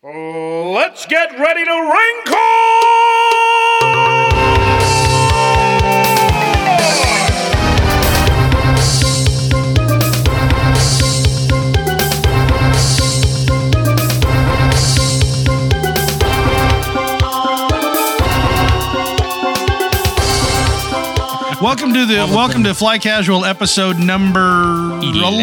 Let's get ready to wrinkle! Welcome to Fly Casual episode number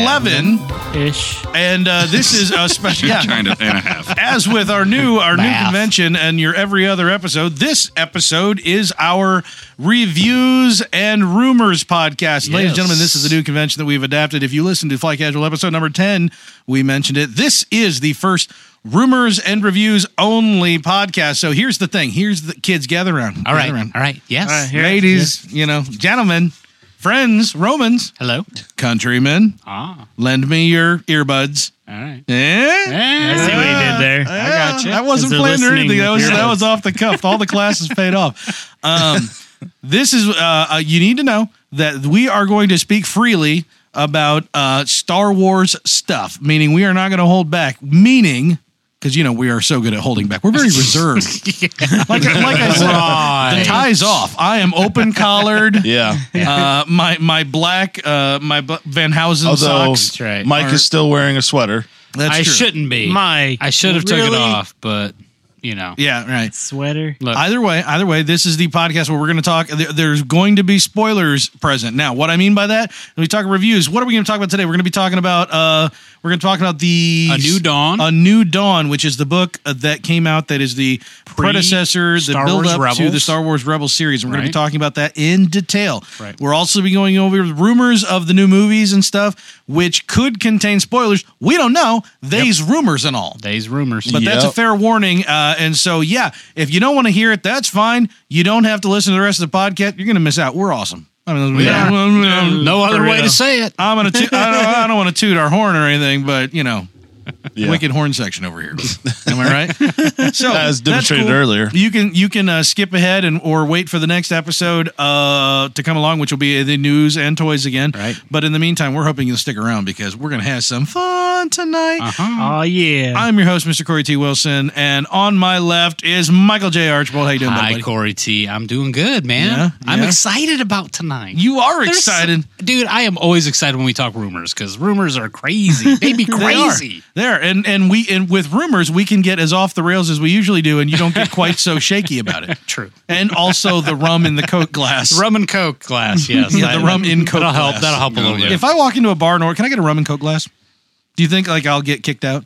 11-ish, and this is a special, kind of and a half. As with our new convention and your every other episode, this episode is our reviews and rumors podcast. Yes. Ladies and gentlemen, this is the new convention that we've adapted. If you listen to Fly Casual episode number 10, we mentioned it. This is the first rumors and reviews only podcast. So here's the thing. Here's the kids gather around. All right. Yes. Ladies, gentlemen, friends, Romans. Hello. Countrymen. Lend me your earbuds. All right. I see what you did there. I got you. I wasn't planning or anything. That was off the cuff. All the classes paid off. This is, you need to know that we are going to speak freely about Star Wars stuff, meaning we are not going to hold back, meaning... Because, we are so good at holding back. We're very reserved. Like I said, the tie's off. I am open-collared. Yeah. My black, my Van Housen socks. That's right. Mike is still wearing a sweater. That's I true. shouldn't be. Mike. I should have took it off, but, Yeah, right. Sweater. Look. Either way, this is the podcast where we're going to talk. There's going to be spoilers present. Now, what I mean by that, when we talk reviews, what are we going to talk about today? We're going to be talking about the A New Dawn. A New Dawn, which is the book that came out that is the predecessor, the Star build Wars up to Rebels. the Star Wars Rebels series. And we're going to be Right. talking about that in detail. Right. We're also be going over rumors of the new movies and stuff, which could contain spoilers. We don't know. They's rumors and all. They's rumors. But that's a fair warning. And so, if you don't want to hear it, that's fine. You don't have to listen to the rest of the podcast. You're going to miss out. We're awesome. I mean, no other way to say it. I'm gonna. I don't want to toot our horn or anything, but wicked horn section over here. Am I right? So as demonstrated cool. earlier, you can skip ahead or wait for the next episode to come along, which will be the news and toys again. Right. But in the meantime, we're hoping you'll stick around because we're gonna have some fun tonight. Oh yeah. I'm your host, Mr. Corey T. Wilson, and on my left is Michael J. Archibald. How you doing, Hi, buddy? Corey T. I'm doing good, man. Yeah, I'm yeah. excited about tonight. You are There's- excited. Dude, I am always excited when we talk rumors because rumors are crazy. They be crazy. There, and with rumors, we can get as off the rails as we usually do, and you don't get quite so shaky about it. True. And also the rum in the Coke glass. Rum and Coke glass, yes. Yeah, the rum in Coke That'll glass. help. That'll help a little bit. If I walk into a bar and order, can I get a rum and Coke glass? Do you think I'll get kicked out?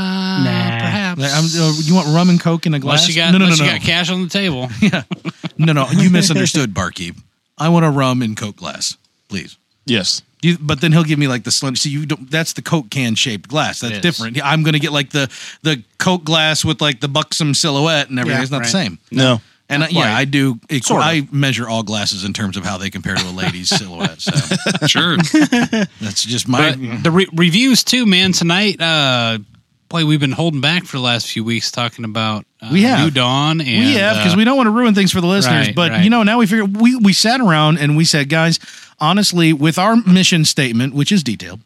Perhaps. You want rum and Coke in a glass? Unless you got cash on the table. Yeah. No. You misunderstood, barkeep. I want a rum and Coke glass, please. yes. But then he'll give me like the slim. See, you don't. That's the Coke can shaped glass. That's different. I'm going to get like the Coke glass with like the buxom silhouette and everything. Yeah, it's not the right. same. No. And I do. Sort of. I measure all glasses in terms of how they compare to a lady's silhouette. So Sure. that's just my. But the reviews too, man. Tonight, boy, we've been holding back for the last few weeks talking about We have. New Dawn. And, We have because we don't want to ruin things for the listeners. Right, but right. now we figure we sat around and we said, guys, honestly, with our mission statement, which is detailed.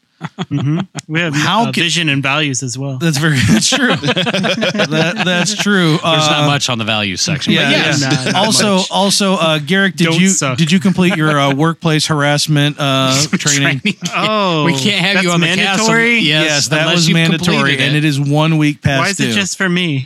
We have vision and values as well. That's true. That's true. There's not much on the values section. Yeah. But yes. Not Also, Garrick, Don't suck. did you complete your workplace harassment training? Oh, We can't have you that's on the mandatory? cast. Yes, that unless was you've mandatory, completed and it is 1 week past Why is due. it just for me?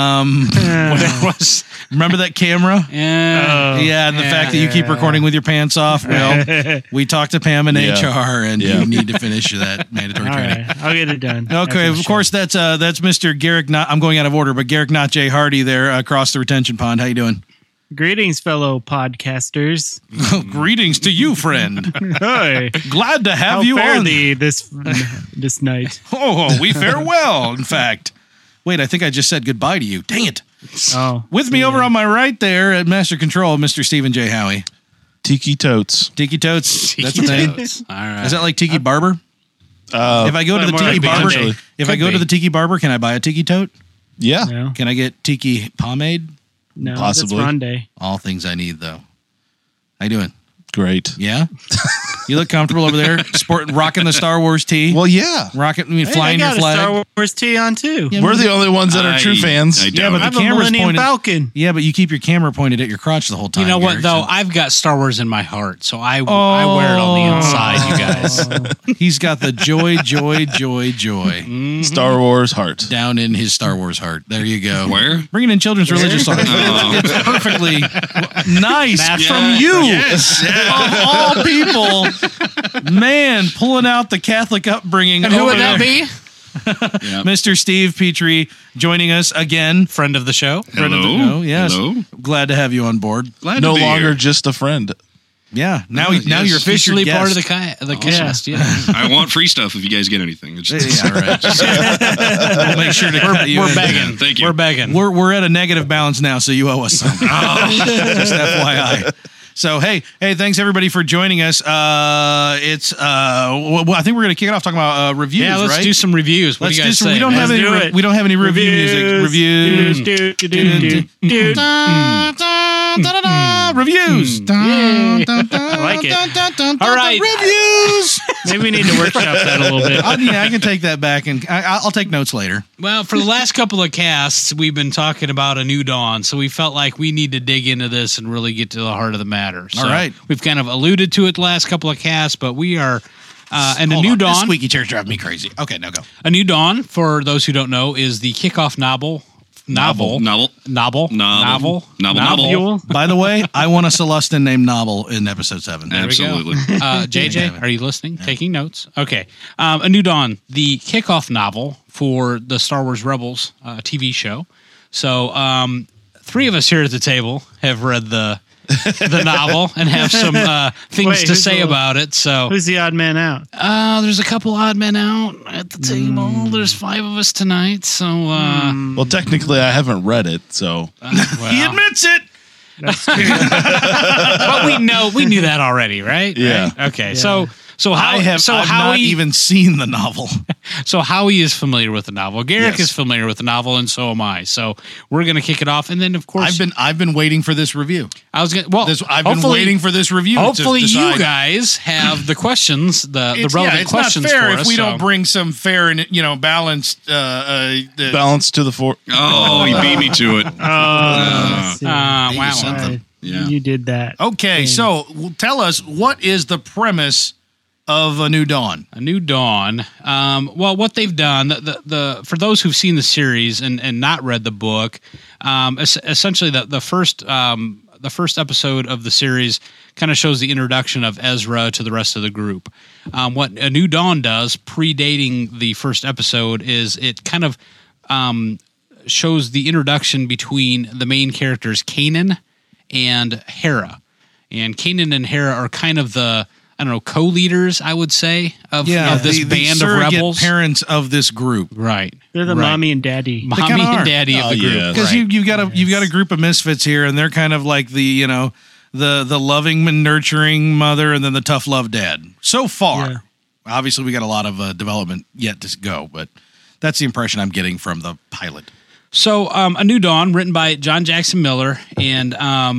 It was. Remember that camera? Yeah. Yeah, and the fact that you keep recording with your pants off. Well, we talked to Pam and HR, and you need to finish that mandatory All training. right, I'll get it done. Okay, after the of show. course that's Mr. Garrick. I'm going out of order, but Garrick Not Jay Hardy there across the retention pond. How you doing? Greetings, fellow podcasters. Greetings to you, friend. Hi. Glad to have How you fare on. thee this night? Oh, we fare well. In fact, wait, I think I just said goodbye to you. Dang it! Oh, With me over on my right there at Master Control, Mr. Stephen J. Howie. Tiki totes. Tiki Totes. That's the thing. All right. Is that like Tiki Barber? If I go to the more Tiki like Barber, potentially. if I go to the Tiki Barber, can I buy a Tiki Tote? Yeah. no, Can I get Tiki pomade? no, Possibly. That's Rondé. All things I need, though. How you doing? great. Yeah, you look comfortable over there, rocking the Star Wars tee. Well, yeah. Flying your I got flag. a Star Wars tee on too. Yeah, We're the only ones that are true fans. Yeah, but I have the a camera's Millennium pointed. Falcon. Yeah, but you keep your camera pointed at your crotch the whole time. You know what, Gary, though? so- I've got Star Wars in my heart, so I wear it on the inside, you guys. He's got the joy Star Wars heart. down in his Star Wars heart. There you go. Where? Bringing in children's religious songs. It's perfectly nice from you. Yes. Of all people, man, pulling out the Catholic upbringing. And who over would that there. be? Mr. Steve Petrie joining us again. Friend of the show. Friend of the Hello. show, yes. Hello. Glad to have you on board. Glad No to be longer here. just a friend. Yeah, now yes. you're Officially featured part of guest. the cast. Yeah. I want free stuff if you guys get anything. It's just, Yeah, right. We'll make sure to cut you We're in. begging. Thank you. We're begging. We're at a negative balance now, so you owe us some. Just FYI. So hey, thanks everybody for joining us. It's well, I think we're gonna kick it off talking about reviews. Yeah, let's right? do some reviews. What Let's do you do guys some. say? We don't have Let's any. do it. We don't have any review music. Reviews. Reviews. I like it. All right. Reviews. Maybe we need to workshop that a little bit. Yeah, I can take that back, and I'll take notes later. Well, for the last couple of casts, we've been talking about A New Dawn, so we felt like we need to dig into this and really get to the heart of the matter. So All right. We've kind of alluded to it the last couple of casts, but we are... and A Hold New on. This Dawn, squeaky chair's driving me crazy. Okay, now go. A New Dawn, for those who don't know, is the kickoff novel. Novel. By the way, I want a Celestin named Novel in episode 7. Absolutely. JJ, are you listening? Taking notes? Okay. A New Dawn, the kickoff novel for the Star Wars Rebels TV show. So, 3 of us here at the table have read the novel and have some things to say about it. So, Who's the odd man out? there's a couple odd men out at the table. There's 5 of us tonight. So, Well, technically, I haven't read it, so He admits it. but we knew that already, right? Yeah. Right? Okay. So I've not even seen the novel. So Howie is familiar with the novel. Garrick Yes. is familiar with the novel, and so am I. So we're going to kick it off, and then of course I've been waiting for this review. I've been waiting for this review. Hopefully, to decide. you guys have the questions, the relevant it's questions not fair for if us. we don't bring some fair and balanced. balance to the fore. Oh, he beat me to it. wow. Something. Yeah. You did that. Okay, so tell us, what is the premise of A New Dawn? A New Dawn. Well, what they've done, the for those who've seen the series and not read the book, essentially the first episode of the series kind of shows the introduction of Ezra to the rest of the group. What A New Dawn does, predating the first episode, is it kind of shows the introduction between the main characters, Kanan and Hera. And Kanan and Hera are kind of the co-leaders, I would say, of this band of rebels. Parents of this group, Right. They're the mommy and daddy. Mommy kinda and are. daddy of the group. yes. because you've got a group of misfits here, and they're kind of like the the loving and nurturing mother, and then the tough love dad. So far, Yeah. obviously, we got a lot of development yet to go, but that's the impression I'm getting from the pilot. So, A New Dawn, written by John Jackson Miller, and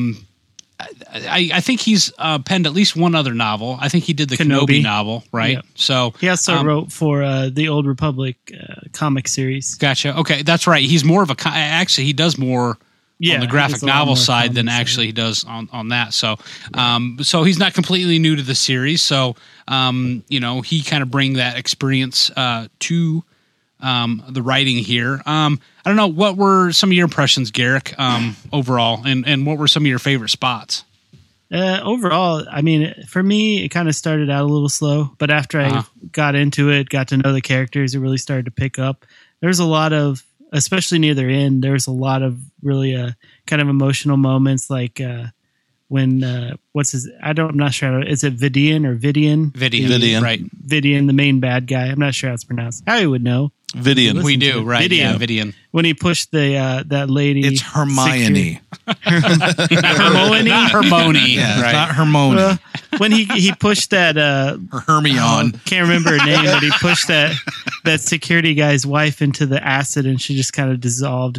I think he's penned at least one other novel. I think he did the Kenobi novel, right? Yep. So He also wrote for the Old Republic comic series. Gotcha. Okay, that's right. He's more of a actually he does more on the graphic novel side than actually he does on that. So so he's not completely new to the series. So he kind of bring that experience to the writing here. I don't know, what were some of your impressions, Garrick, overall, and what were some of your favorite spots? Overall, I mean, for me, it kind of started out a little slow, but after I got into it, got to know the characters, it really started to pick up. There's a lot of, especially near their end, there's a lot of really kind of emotional moments, like when I'm not sure, is it Vidian or Vidian? Vidian. Right. Vidian, the main bad guy. I'm not sure how it's pronounced. Howie would know. Vidian. We do, right? Vidian. Yeah, Vidian. When he pushed that lady, It's Hermione. Hermione. Not Hermione. Yeah, it's right. not Hermione. When he pushed that Or Hermione. can't remember her name, but he pushed that security guy's wife into the acid, and she just kind of dissolved, and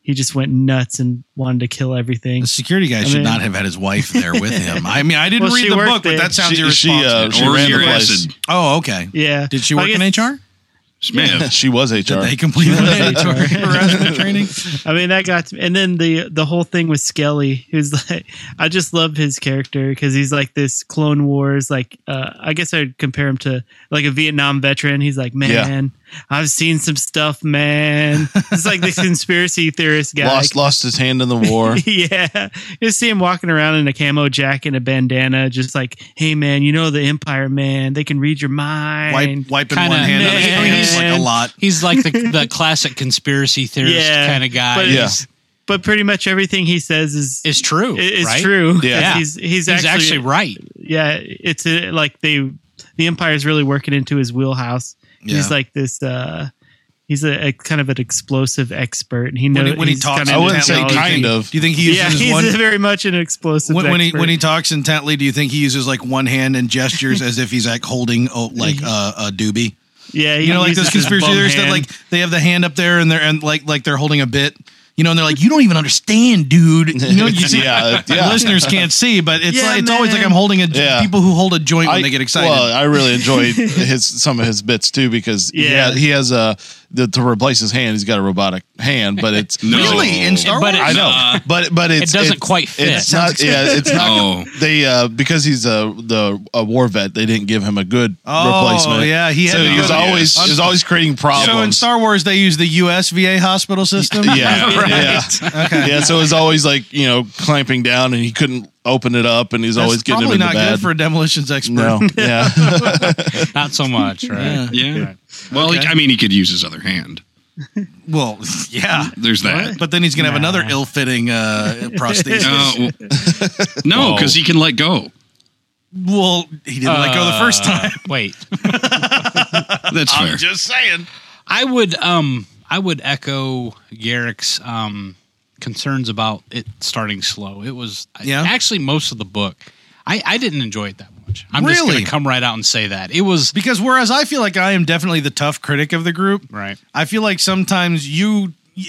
he just went nuts and wanted to kill everything. The security guy should not have had his wife there with him. I mean, I didn't read the book, but that sounds irresponsible. She ran the place. Oh, okay. Yeah. Did she work in HR? Smith. She was HR. Did they complete HR harassment training? I mean, that got to me. And then the whole thing with Skelly, who's like, I just loved his character because he's like this Clone Wars, like, I guess I'd compare him to like a Vietnam veteran. He's like, man, I've seen some stuff, man. It's like the conspiracy theorist guy. Lost his hand in the war. Yeah. You see him walking around in a camo jacket and a bandana, just like, hey, man, you know the Empire, man. They can read your mind. Wiping one hand on his hands like a lot. He's like the classic conspiracy theorist kind of guy. But pretty much everything he says is true. Is right? true. Yeah. He's actually right. Yeah. It's like the Empire's really working into his wheelhouse. Yeah. He's like this. He's a kind of an explosive expert, and he knows when he talks. I wouldn't say kind of. Do you think he uses he's very much an explosive expert. When he talks intently? Do you think he uses like one hand and gestures as if he's like holding like a doobie? Yeah, you know, like those conspiracy theorists that like they have the hand up there and they're holding a bit. You know, and they're like, you don't even understand, dude. You know, you see, listeners can't see, but it's always like I'm holding people who hold a joint when they get excited. Well, I really enjoyed some of his bits too because he has to replace his hand. He's got a robotic hand, but it's really in Star Wars. I know, but it doesn't quite fit. It's not. Yeah, it's not. They because he's a war vet. They didn't give him a good replacement. Yeah, he was always creating problems. So in Star Wars, they use the U.S. VA hospital system. Yeah. Yeah. Okay. Yeah. So it was always like clamping down, and he couldn't open it up, and he's always getting him in the bad. Probably not good for a demolitions expert. No. Yeah. Not so much, right? Yeah. Right. Well, he could use his other hand. Well, yeah. There's that. But then he's gonna have another ill-fitting prosthesis. No, because he can let go. Well, he didn't let go the first time. Wait. That's fair. I'm just saying. I would echo Garrick's concerns about it starting slow. It was actually most of the book. I didn't enjoy it that much. I'm just going to come right out and say that. It was because whereas I feel like I am definitely the tough critic of the group, right? I feel like sometimes you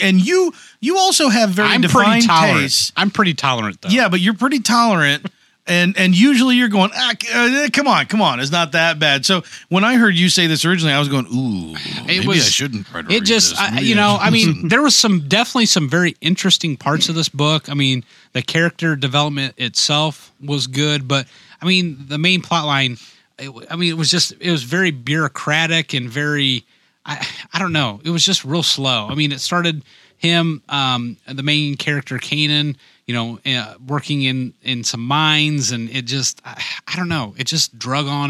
also have very defined tastes. I'm pretty tolerant though. Yeah, but you're pretty tolerant. And usually you're going, come on, it's not that bad. So when I heard you say this originally, I was going, ooh, maybe I shouldn't try to read this. I mean, there was definitely some very interesting parts of this book. I mean, the character development itself was good, but I mean, the main plot line, it was very bureaucratic and very, I don't know, it was just real slow. I mean, it started him, the main character, Kanan, working in some mines, and it just, I don't know, it just drug on,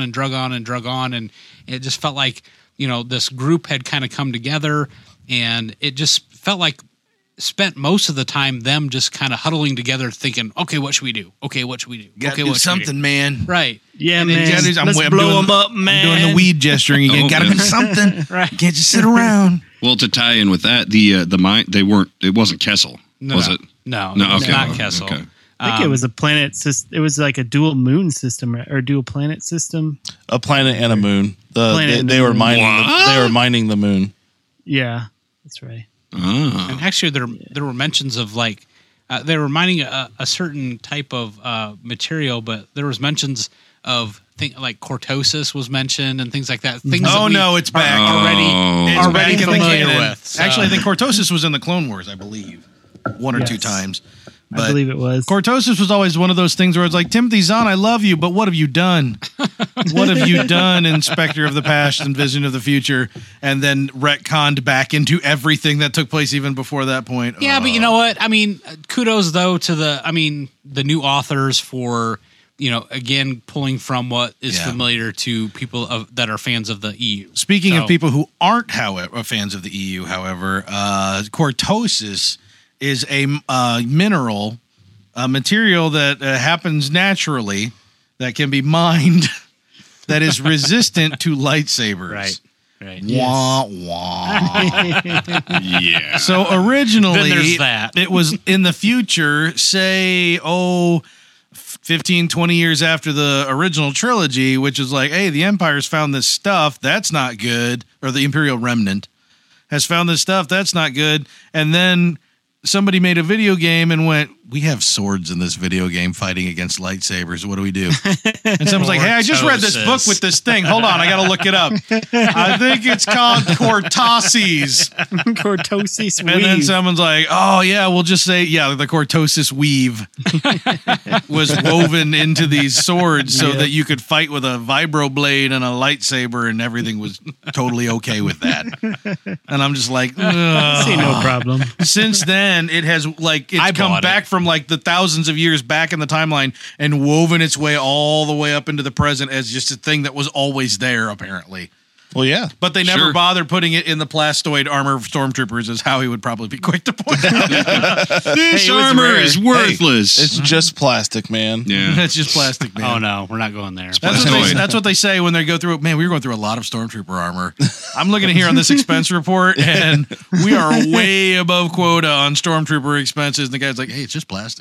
and it just felt like, this group had kind of come together, and it just felt like spent most of the time them just kind of huddling together thinking, okay, what should we do? Okay, what should we do? Gotta do something, man. Right. Yeah, man. Let's blow them up, man. I'm doing the weed gesturing again. Gotta do something. Right. Can't just sit around. Well, to tie in with that, the mine, it wasn't Kessel, was it? No, it's not Kessel. Okay. I think it was a planet system. It was like a dual moon system or dual planet system. A planet and a moon. They were mining. They were mining the moon. Yeah, that's right. Oh. And actually, there were mentions of like they were mining a certain type of material, but there was mentions of like cortosis was mentioned and things like that. Things it's back already familiar with. So. Actually, I think cortosis was in the Clone Wars, I believe, one or two times. But I believe it was. Cortosis was always one of those things where it's like, Timothy Zahn, I love you, but what have you done? What have you done, Inspector of the Past and Vision of the Future? And then retconned back into everything that took place even before that point. Yeah, but you know what? I mean, kudos, though, to the new authors for, again, pulling from what is familiar to people that are fans of the EU. Speaking of people who aren't, however, fans of the EU, however, cortosis is a mineral, a material that happens naturally, that can be mined, that is resistant to lightsabers. Right. Wah, wah. Yeah. So originally, then there's that. It was in the future, say, 15, 20 years after the original trilogy, which is like, hey, the Empire's found this stuff, that's not good, or the Imperial Remnant has found this stuff, that's not good, and then somebody made a video game and went, we have swords in this video game fighting against lightsabers. What do we do? And someone's like, hey, I just read this book with this thing. Hold on, I got to look it up. I think it's called Cortosis. Cortosis weave. And then someone's like, oh, yeah, we'll just say, the Cortosis weave was woven into these swords so that you could fight with a vibroblade and a lightsaber, and everything was totally okay with that. And I'm just like, see no problem. Since then, it has it's come back from the thousands of years back in the timeline and woven its way all the way up into the present as just a thing that was always there, apparently. Well, yeah. But they never bothered putting it in the plastoid armor of stormtroopers, is how he would probably be quick to point out. This armor is worthless. It's just plastic, man. Yeah. It's just plastic, man. Oh, no, we're not going there. That's what they say when they go through. Man, we were going through a lot of stormtrooper armor. I'm looking at here on this expense report, and we are way above quota on stormtrooper expenses. And the guy's like, hey, it's just plastic.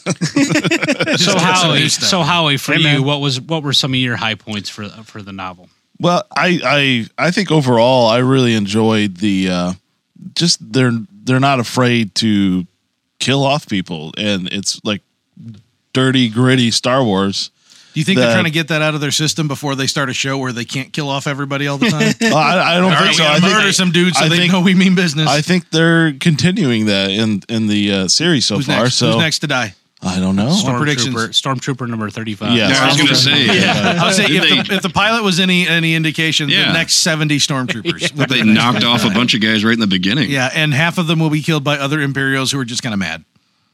So Howie, for you, what were some of your high points for the novel? Well, I think overall I really enjoyed the just they're not afraid to kill off people, and it's like dirty, gritty Star Wars. Do you think they're trying to get that out of their system before they start a show where they can't kill off everybody all the time? I don't think so. I murder some dudes so they know we mean business. I think they're continuing that in the series so far. Next? So who's next to die? I don't know. Stormtrooper number 35. Yeah, I was going to say. I was saying if the pilot was any indication, the next 70 stormtroopers. They knocked off a bunch of guys right in the beginning. Yeah, and half of them will be killed by other Imperials who are just kind of mad.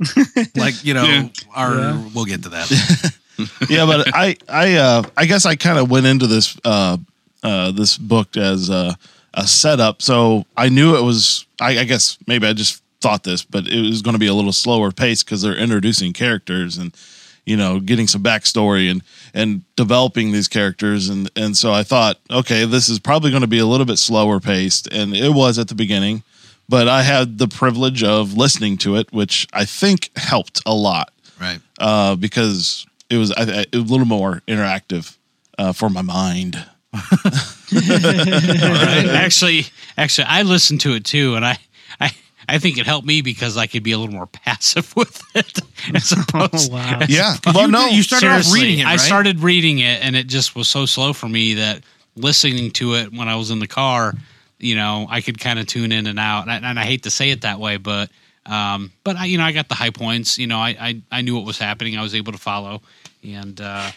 We'll get to that. Yeah, but I guess I kind of went into this this book as a setup, so I knew it was. I guess maybe I just thought this, but it was going to be a little slower pace because they're introducing characters and getting some backstory and developing these characters, and so I thought, okay, this is probably going to be a little bit slower paced, and it was at the beginning, but I had the privilege of listening to it, which I think helped a lot, right? Because it was a little more interactive for my mind. All right. Actually, I listened to it too, and I think it helped me because I could be a little more passive with it. As opposed, wow. Yeah. You started off reading it, right? I started reading it, and it just was so slow for me that listening to it when I was in the car, I could kind of tune in and out. And I hate to say it that way, but I got the high points. I knew what was happening. I was able to follow, and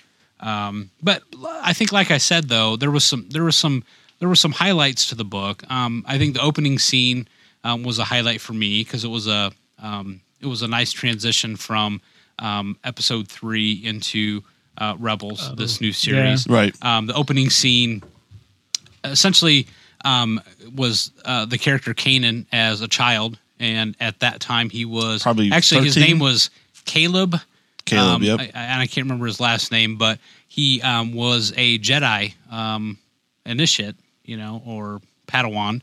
but I think, like I said, though, there were some highlights to the book. I think the opening scene was a highlight for me because it was a nice transition from episode 3 into Rebels, this new series. Yeah. Right. The opening scene essentially was the character Kanan as a child, and at that time he was probably actually 13? His name was Caleb. Yep. And I can't remember his last name, but he was a Jedi initiate, or Padawan.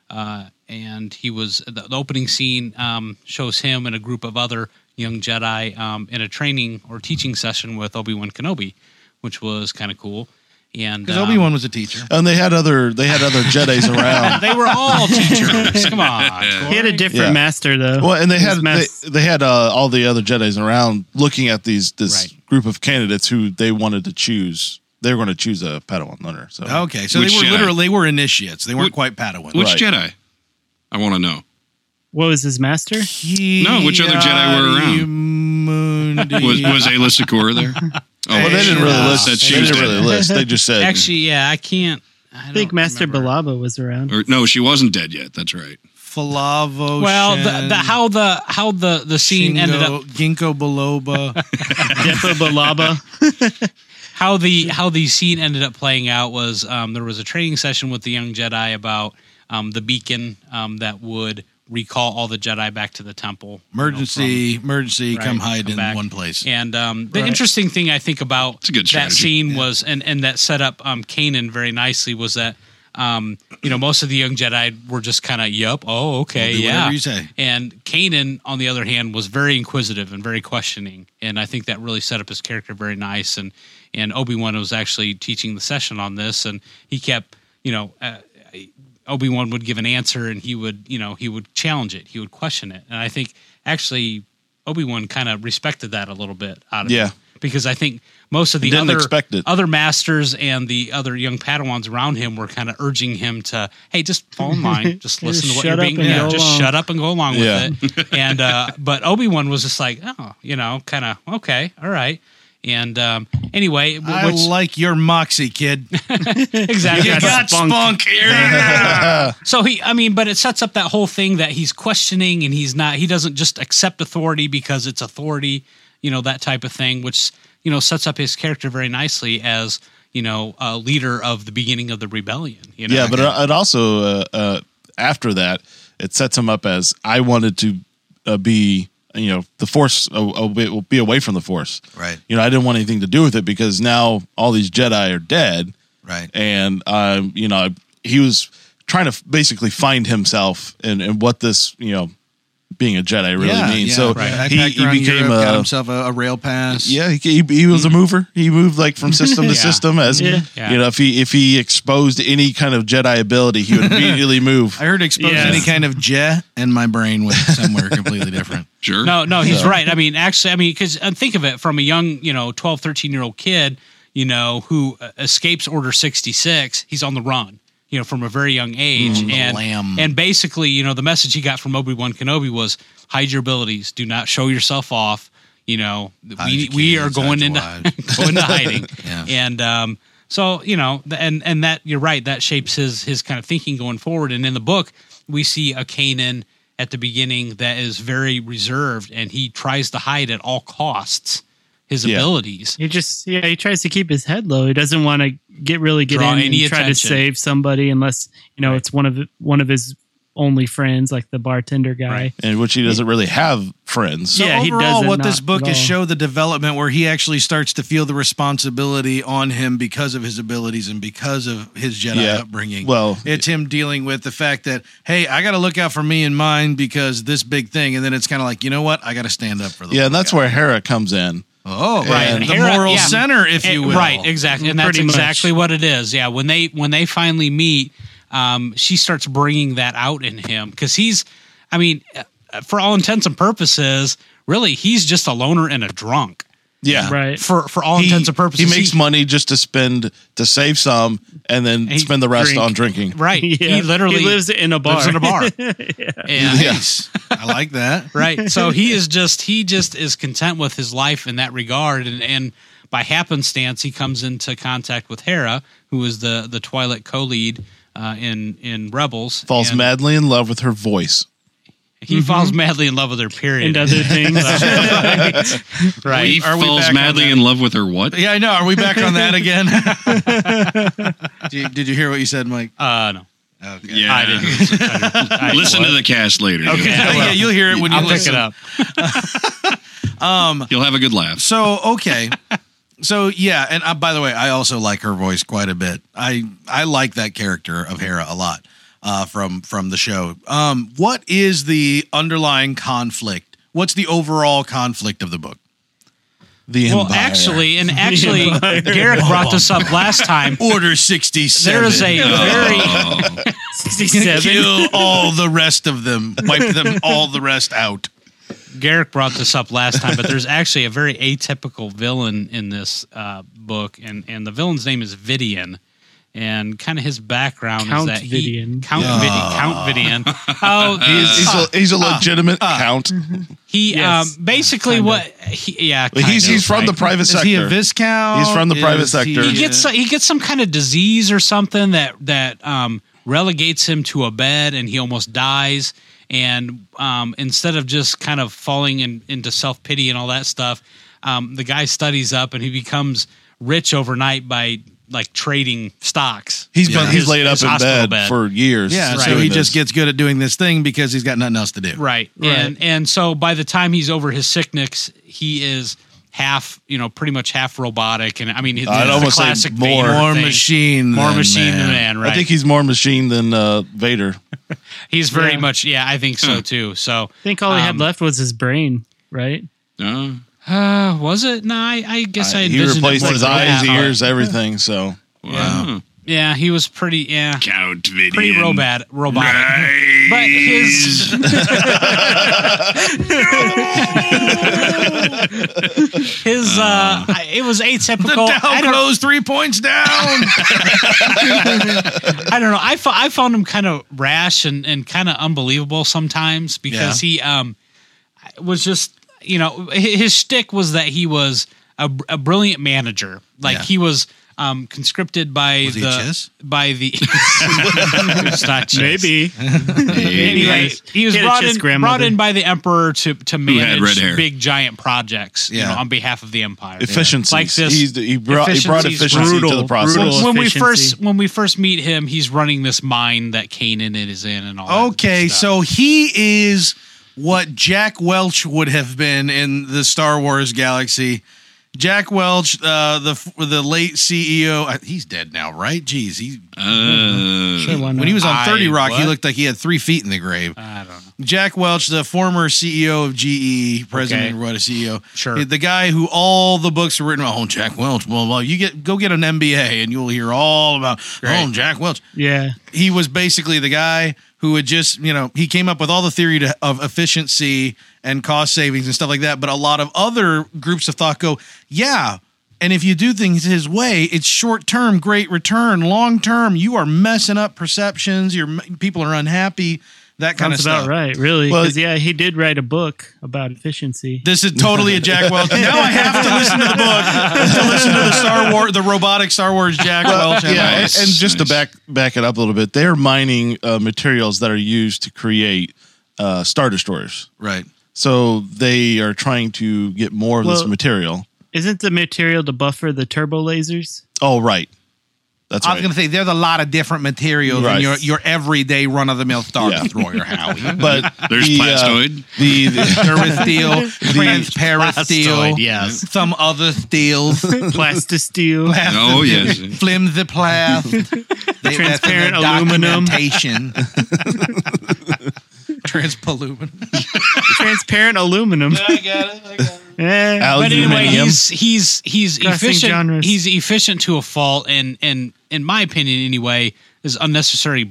And he was the opening scene shows him and a group of other young Jedi in a training or teaching session with Obi-Wan Kenobi, which was kind of cool. And because Obi-Wan was a teacher, and they had other Jedis around. They were all teachers. Come on, he had a different master though. Well, and they had all the other Jedis around looking at this group of candidates who they wanted to choose. They were going to choose a Padawan learner. So okay, so they were initiates. They weren't quite Padawans. Which Jedi? I want to know. What was his master? No, which other Jedi were around? Was Aayla Secura there? Oh, well, they didn't really list. They just said. Actually, yeah, I can't. I think Master Balaba was around. No, she wasn't dead yet. That's right. Falavo. Well, how the scene ended up. Ginkgo biloba. Depa Balaba. How the scene ended up playing out was there was a training session with the young Jedi about the beacon that would recall all the Jedi back to the temple. Emergency, come hide in back. one place. And the interesting thing I think about that scene was, and that set up Kanan very nicely, was that most of the young Jedi were just kind of, okay, we'll do whatever you say. And Kanan, on the other hand, was very inquisitive and very questioning, and I think that really set up his character very nice. And Obi-Wan was actually teaching the session on this, and he kept, Obi-Wan would give an answer, and he would challenge it, he would question it, and I think actually Obi-Wan kind of respected that a little bit out of him, because I think most of the other masters and the other young Padawans around him were kind of urging him to, hey, just fall in line, just listen to what you're being, just shut up and go along with it. And but Obi-Wan was just like, kind of okay, all right. And anyway, I like your moxie, kid. Exactly, you got spunk. So but it sets up that whole thing that he's questioning, and he doesn't just accept authority because it's authority, that type of thing, which sets up his character very nicely as a leader of the beginning of the rebellion. Yeah, but it also after that, it sets him up as I wanted to be. The Force will be away from the Force. Right. I didn't want anything to do with it because now all these Jedi are dead. Right. And, he was trying to basically find himself and what this, being a Jedi really means. So he became got himself a rail pass. Yeah, he was a mover. He moved like from system to system as if he exposed any kind of Jedi ability, he would immediately move. I heard expose any kind of Je, and my brain went somewhere completely different. Sure. No, he's right. Because think of it from a young, 12, 13-year-old kid, who escapes Order 66. He's on the run. From a very young age. And basically, the message he got from Obi-Wan Kenobi was hide your abilities. Do not show yourself off. We are going into hiding. And so, and that you're right, that shapes his kind of thinking going forward. And in the book, we see a Kanan at the beginning that is very reserved, and he tries to hide at all costs his abilities. He tries to keep his head low. He doesn't want to get in and try to save somebody unless it's one of his only friends, like the bartender guy, and which he doesn't really have friends. So overall, what this book is show the development where he actually starts to feel the responsibility on him because of his abilities and because of his Jedi upbringing. Well, it's him dealing with the fact that, hey, I got to look out for me and mine because this big thing, and then it's kind of like, you know what, I got to stand up for the and that's where Hera comes in. Oh, right. The moral center, if you will. Right, exactly. And that's exactly what it is. Yeah, when they finally meet, she starts bringing that out in him because he's, for all intents and purposes, really, he's just a loner and a drunk. Yeah, right. For all intents and purposes, he makes money just to save some, and then spend the rest on drinking. Right. He literally lives in a bar. Yes, I like that. Right. So he just is content with his life in that regard, and by happenstance, he comes into contact with Hera, who is the Twi'lek co-lead in Rebels. Falls madly in love with her voice. He falls madly in love with her, period. And other things. Right. He falls madly in love with her what? Yeah, I know. Are we back on that again? Did you hear what you said, Mike? No. Okay. Yeah. I didn't. Listen to the cast later. Okay. Yeah, you'll hear it when you listen. Pick it up. You'll have a good laugh. So, okay. So, yeah, and by the way, I also like her voice quite a bit. I like that character of Hera a lot. From the show. What is the underlying conflict? What's the overall conflict of the book? The Empire. Well, actually, Garrick brought this up last time. Order 67. There is a very 67. Kill all the rest of them. Wipe them all the rest out. Garrick brought this up last time, but there's actually a very atypical villain in this book, and the villain's name is Vidian. And kind of his background Count is that Vidian. Count Vidian. Oh, he's a legitimate count. He basically kinda. what He's from the private sector. Is he a Viscount? He's from the private sector. He gets some kind of disease or something that relegates him to a bed, and he almost dies. And instead of just kind of falling into self-pity and all that stuff, the guy studies up and he becomes rich overnight by like trading stocks. He's laid up in bed for years. Yeah, so he just gets good at doing this thing because he's got nothing else to do. Right. And so by the time he's over his sickness, he is half, pretty much half robotic. And I mean, it's I'd almost say classic more machine than man, right? I think he's more machine than Vader. He's very much, I think so too. So I think all he had left was his brain, right? Was it? No, I guess I he envisioned replaced it his more eyes, than that. ears, everything. So Wow. Yeah, he was pretty. Yeah, Count Vidian. pretty robotic. Right. But his it was atypical. The Dow goes 3 points down. I don't know. I found him kind of rash and kind of unbelievable sometimes because he was just, you know, his shtick was that he was a brilliant manager. Like he was conscripted by Was he Chiss? by the it's not Chiss. Maybe. Anyway, he was He had a brought Chiss in grandmother. by the emperor to had red manage hair. big giant projects, you know, Yeah. on behalf of the empire. Efficiencies. Like this. He brought Efficiencies, efficiency to the process. brutal. When we efficiency. first meet him, he's running this mine that Kanan is in and all that Okay, stuff. so he is what Jack Welch would have been in the Star Wars galaxy. Jack Welch, the late CEO, he's dead now, right? Jeez, Sure, why not? when he was on 30 Rock, he what? looked like he had 3 feet in the grave. I don't know. Jack Welch, the former CEO of GE, president, Okay. what a CEO. Sure. The guy who all the books are written about, oh, Jack Welch, blah, blah. Go get an MBA and you'll hear all about, oh, Jack Welch. Yeah. He was basically the guy who had just, you know, he came up with all the theory of efficiency and cost savings and stuff like that. But a lot of other groups of thought go, yeah. And if you do things his way, it's short term, great return. Long term, you are messing up perceptions. People are unhappy. That kind Sounds of stuff. about right, really. Well, Because, he did write a book about efficiency. This is totally a Jack Welch. Now I have to listen to the book to listen to the Star Wars, the robotic Star Wars Jack Welch. Yeah, Nice, and just to nice. back it up a little bit, they're mining materials that are used to create Star Destroyers. Right. So they are trying to get more of this Well- material. Isn't the material to buffer the turbo lasers? Oh, right. That's I right. was going to say there's a lot of different materials Right. in your everyday run of the mill Star Yeah. Destroyer, Howie. But There's plastoid. Turbo steel, transparent steel, Plastoid, yes. some other steels, Plastisteel. Oh, yes. flimsy plast, Transparent aluminum. documentation. Transpaluminum. Transparent aluminum. I got it. Eh. But anyway, Aluminium. he's Crossing efficient. genres. He's efficient to a fault, and in my opinion, anyway, is unnecessarily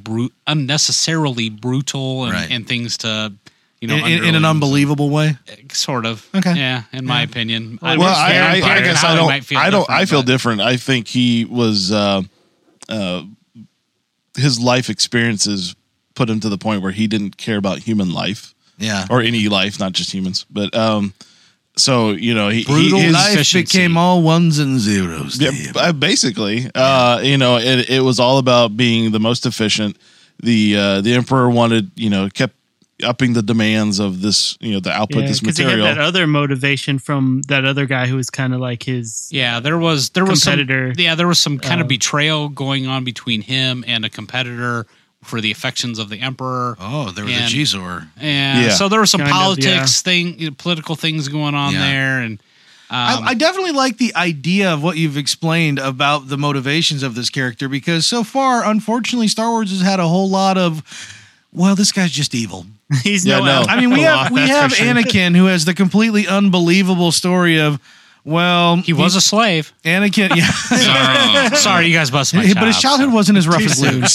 brutal and, Right. and things to In an unbelievable way. sort of. Okay. Yeah, in my opinion. Well, I guess I don't. I feel different. different. I think he was. His life experiences put him to the point where he didn't care about human life Yeah. or any life, not just humans. But so Brutal his, life efficiency. became all ones and zeros. yeah, Dave. basically, it was all about being the most efficient. The emperor wanted, kept upping the demands of this, the output, this because he had material. that other motivation from that other guy who was kind of like his. Yeah, there was Competitor. there was some kind of betrayal going on between him and a competitor for the affections of the emperor. Oh, there was And- a G-Zor. And Yeah. so there was some Kind of, politics political things going on Yeah. there, and I definitely like the idea of what you've explained about the motivations of this character because so far, unfortunately, Star Wars has had a whole lot of, well, this guy's just evil. He's Yeah, no. no. I mean, we have that's for sure. Anakin who has the completely unbelievable story of, well, he was a slave. Anakin. Yeah. Sorry, you guys busted my But his chops. childhood wasn't as rough as Luke's.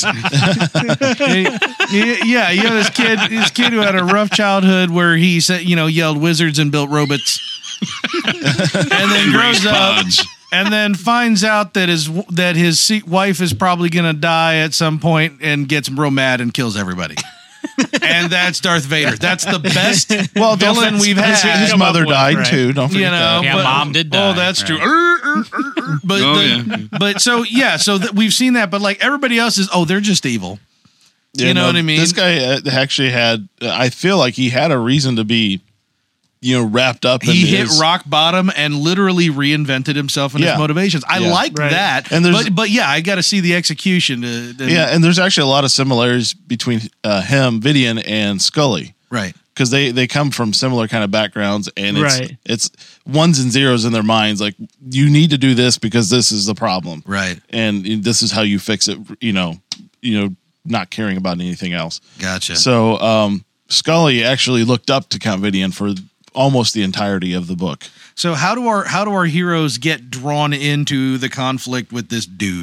Yeah, you know this kid who had a rough childhood where he said, yelled wizards and built robots, and then grows up Pods. and then finds out that his wife is probably gonna die at some point and gets real mad and kills everybody. And that's Darth Vader. That's the best villain we've had. His mother died right. too. Don't forget that. Yeah, Mom did die. Oh, that's true. But Oh, but so we've seen that. But like everybody else is, they're just evil. Yeah, You know what I mean? This guy actually had. I feel like he had a reason to be, wrapped up. He in hit his, rock bottom and literally reinvented himself and Yeah. his motivations. I Yeah. like Right. that. And there's- but yeah, I got to see the execution. Yeah, and there's actually a lot of similarities between him, Vidian, and Scully Right. because they come from similar kind of backgrounds, and Right. it's ones and zeros in their minds. Like you need to do this because this is the problem, Right. and this is how you fix it. Not caring about anything else. Gotcha. So Scully actually looked up to Count Vidian for almost the entirety of the book. So how do our heroes get drawn into the conflict with this dude?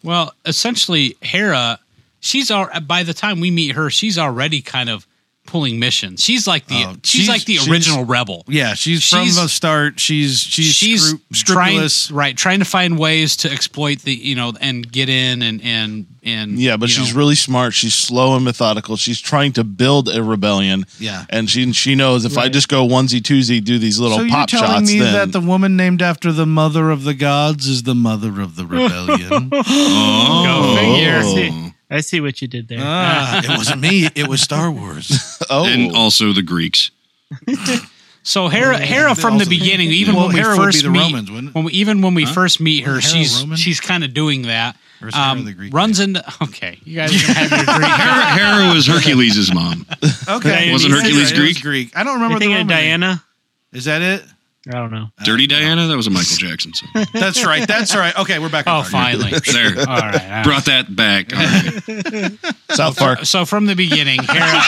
Well, essentially, Hera, by the time we meet her, she's already kind of pulling missions. She's like the original rebel. Yeah, she's from the start. She's scrupulous, trying to find ways to exploit the and get in and yeah, but she's really smart. She's slow and methodical. She's trying to build a rebellion. Yeah, and she knows if I just go onesie twosie, do these little pop shots. So you're telling me that the woman named after the mother of the gods is the mother of the rebellion? Go figure. I see what you did there. It wasn't me. It was Star Wars. And also the Greeks. So Hera from the beginning, even when we first meet, first meet her, she's kind of doing that. Runs into you guys are gonna have your Greek. Hera was Hercules' mom. Okay, wasn't Hercules Greek? I don't remember. the Roman Diana. Is that it? I don't know. Dirty Diana? That was a Michael Jackson song. That's right. Okay, we're back. Oh, finally. There. All right. Brought that back. All right. South Park. So from the beginning, Hera.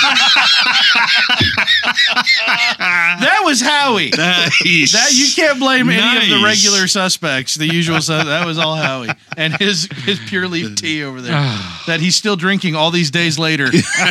That was Howie. Nice. That you can't blame any of the regular suspects. The usual that was all Howie and his pure leaf tea over there that he's still drinking all these days later.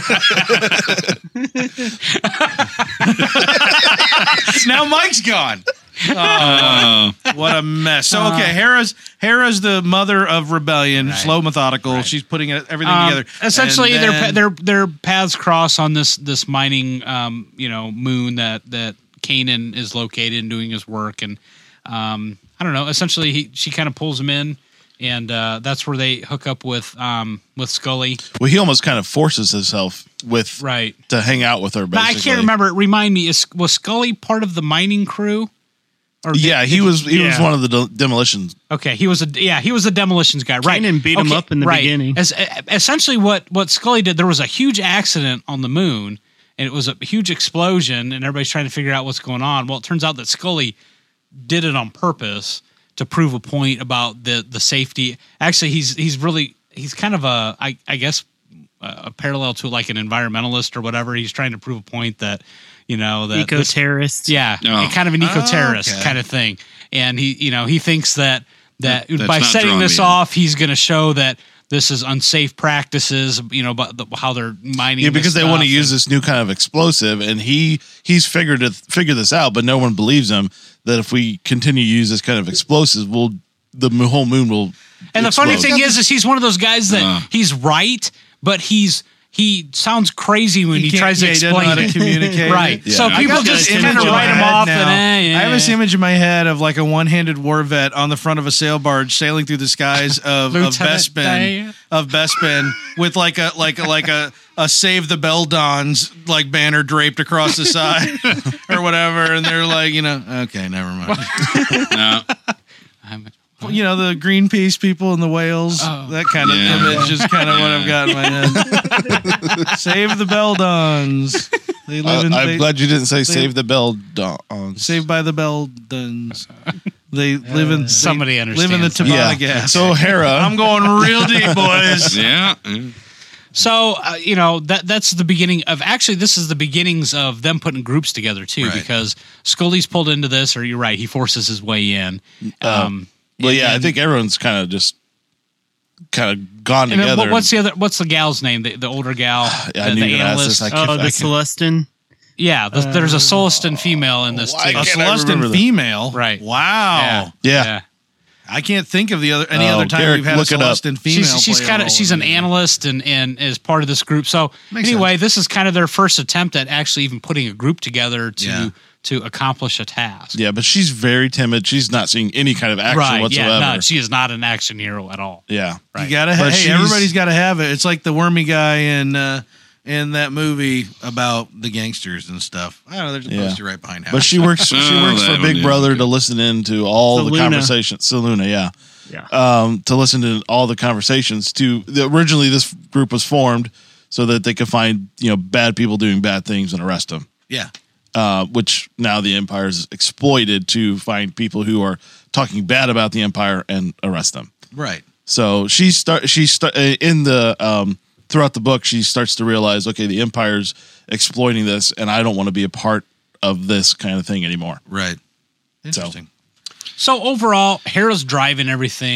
Now Mike's gone. Oh, what a mess. So okay, Hera's the mother of rebellion, slow, methodical. She's putting everything together. Essentially, their paths cross on this mining moon that Kanan is located and doing his work, and I don't know. Essentially, she kind of pulls him in. And that's where they hook up with Scully. Well, he almost kind of forces himself to hang out with her. Basically. But I can't remember. Remind me, was Scully part of the mining crew? Or he was one of the demolitions. Okay, he was a demolitions guy. Right, Kanan beat him up in the beginning. Essentially, what Scully did, there was a huge accident on the moon, and it was a huge explosion, and everybody's trying to figure out what's going on. Well, it turns out that Scully did it on purpose to prove a point about the safety. Actually, he's kind of I guess a parallel to like an environmentalist or whatever. He's trying to prove a point that that eco-terrorist. Kind of an eco-terrorist kind of thing. And he thinks that by setting this off, he's going to show that this is unsafe practices, but how they're mining. Yeah, because they want to use this new kind of explosive, and he's figured this out, but no one believes him that if we continue to use this kind of explosives, the whole moon will. And the funny thing is he's one of those guys that he's right, but he sounds crazy when he tries to explain. He doesn't know how to communicate. Right. Yeah. So people just kind of write him off. I have this image in my head of like a one-handed war vet on the front of a sail barge sailing through the skies of Bespin with like a Save the Bell Dons like banner draped across the side or whatever, and they're like, okay, never mind. No. The Greenpeace people and the whales, that kind of image is kind of what I've got in my head. Save the Bell Dons. I'm glad you didn't say Save the Bell Dons. Saved by the Bell Dons. They live in somebody understands. Live in the Tabana gas. So Hera, I'm going real deep, boys. Yeah. So that's the beginning of. Actually, this is the beginnings of them putting groups together too, because Scully's pulled into this, or you're right, he forces his way in. I think everyone's kind of gone together. What's the gal's name? The older gal, the analyst. The Celestin. Yeah, there's a Celestin female in this too. A Celestin female, right? Wow. Yeah. I can't think of any other time Derek, we've had a Celestin female. She's an analyst and is part of this group. So anyway, this is kind of their first attempt at actually even putting a group together to accomplish a task. Yeah, but she's very timid. She's not seeing any kind of action whatsoever. Yeah, no, she is not an action hero at all. Yeah. Right. You gotta everybody's got to have it. It's like the wormy guy in that movie about the gangsters and stuff. I don't know. There's a poster right behind House. But she works for Big Brother to listen into all the conversations. Seluna, to listen to all the conversations. Originally, this group was formed so that they could find bad people doing bad things and arrest them. Yeah. Which now the Empire's exploited to find people who are talking bad about the Empire and arrest them. Right. So throughout the book, she starts to realize, okay, the Empire's exploiting this, and I don't want to be a part of this kind of thing anymore. Right. Interesting. So overall, Hera's driving everything.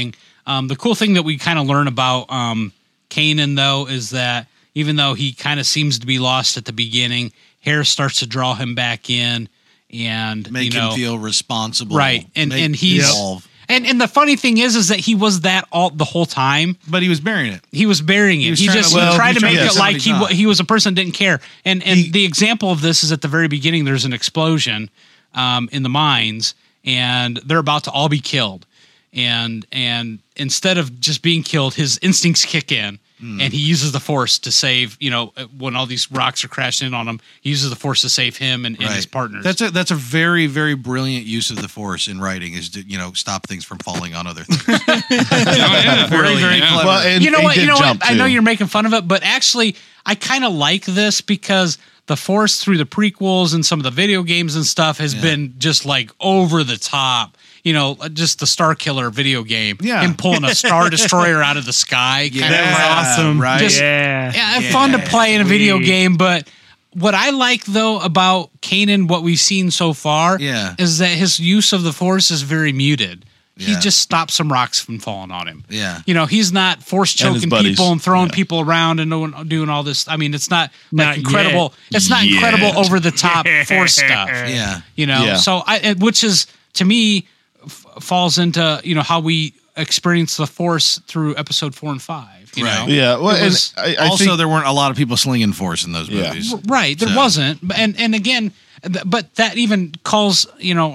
The cool thing that we kind of learn about Kanan, though, is that even though he kind of seems to be lost at the beginning, Hera starts to draw him back in and make him feel responsible, right? And he's evolve. And the funny thing is that he was that all the whole time, but he was burying it. He was burying it. He tried to make it like he was a person that didn't care. And the example of this is at the very beginning. There's an explosion in the mines, and they're about to all be killed. And instead of just being killed, his instincts kick in, and he uses the Force to save. When all these rocks are crashing in on him, he uses the Force to save him and his partners. That's a very, very brilliant use of the Force in writing, is to stop things from falling on other things. Very, very clever. Well, and, you know what? I know too. you're making fun of it, but actually, I kind of like this because the Force through the prequels and some of the video games and stuff has been just like over the top. Just the Star Killer video game. Yeah. Him pulling a Star Destroyer out of the sky. Yeah. Kind of awesome. Right. Just, fun to play in a video game. But what I like, though, about Kanan, what we've seen so far, is that his use of the Force is very muted. He just stops some rocks from falling on him. Yeah. He's not force choking people and throwing people around and doing all this. I mean, it's not like incredible. Yet. It's not incredible over the top Force stuff. Yeah. So which is, to me, falls into how we experience the Force through episode 4 and 5. Right. Yeah. Well, I think there weren't a lot of people slinging Force in those movies. Right. There wasn't. And again, but that even calls,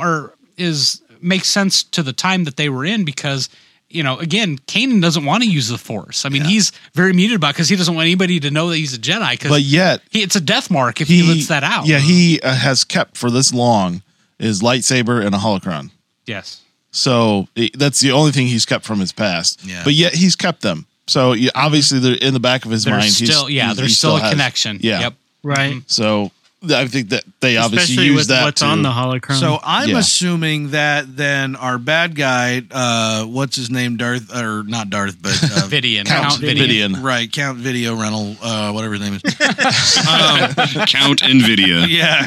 makes sense to the time that they were in because, again, Kanan doesn't want to use the Force. I mean, he's very muted about it because he doesn't want anybody to know that he's a Jedi. But yet, it's a death mark if he lets that out. Yeah, he has kept for this long his lightsaber and a holocron. Yes. So that's the only thing he's kept from his past. Yeah. But yet he's kept them. So obviously they're in the back of his mind. There's still a connection. Yeah. Yep. Right. So I think that they obviously Especially use with that what's on the holocron. So I'm assuming that then our bad guy, what's his name, not Darth, but Vidian. Count Vidian. Right, Count Video Rental, whatever his name is. Count NVIDIA. Yeah.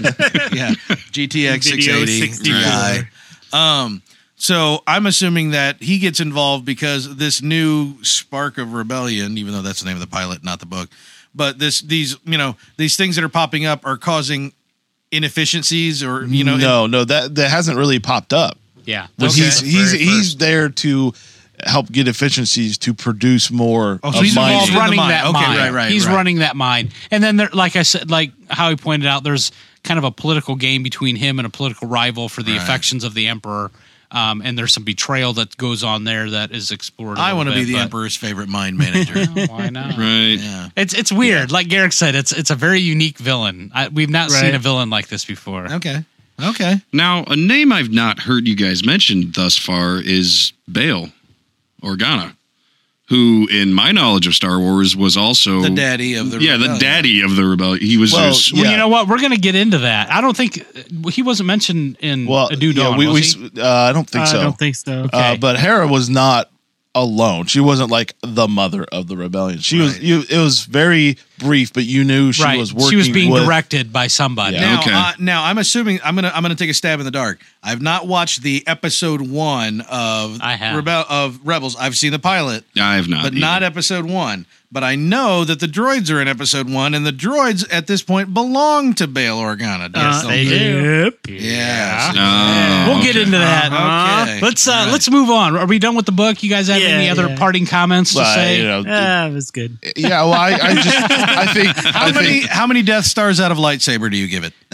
GTX 680 Ti. So I'm assuming that he gets involved because this new spark of rebellion, even though that's the name of the pilot, not the book, but these things that are popping up are causing inefficiencies or No, that hasn't really popped up. Yeah. When he's there to help get efficiencies to produce more. Oh, so he's He's running mine. that Okay, mine. right. He's running that mine. And then, like I said, like Howie pointed out, there's kind of a political game between him and a political rival for the affections of the Emperor. And there's some betrayal that goes on there that is explored. I want to be the Emperor's favorite mind manager. Why not? Right. Yeah. It's weird. Like Garrick said, it's a very unique villain. We've not seen a villain like this before. Okay. Now, a name I've not heard you guys mention thus far is Bail Organa, who, in my knowledge of Star Wars, was also the daddy of the rebellion. the daddy of the rebellion. He was Well, you know what? We're going to get into that. I don't think he wasn't mentioned in A New Dawn. Was he? I don't think so. I don't think so. Okay. But Hera was not alone. She wasn't like the mother of the rebellion. She was. It was very brief, but you knew she was working. She was being with, directed by somebody. Yeah. Now I'm assuming I'm gonna take a stab in the dark. I've not watched the episode 1 of Rebels. I've seen the pilot. I have not, but not episode 1. But I know that the droids are in episode 1, and the droids at this point belong to Bail Organa. They do. Yeah. We'll get into that. Okay. Let's move on. Are we done with the book? You guys have any other parting comments to say? It was good. Yeah. Well, I think how many Death Stars out of lightsaber do you give it?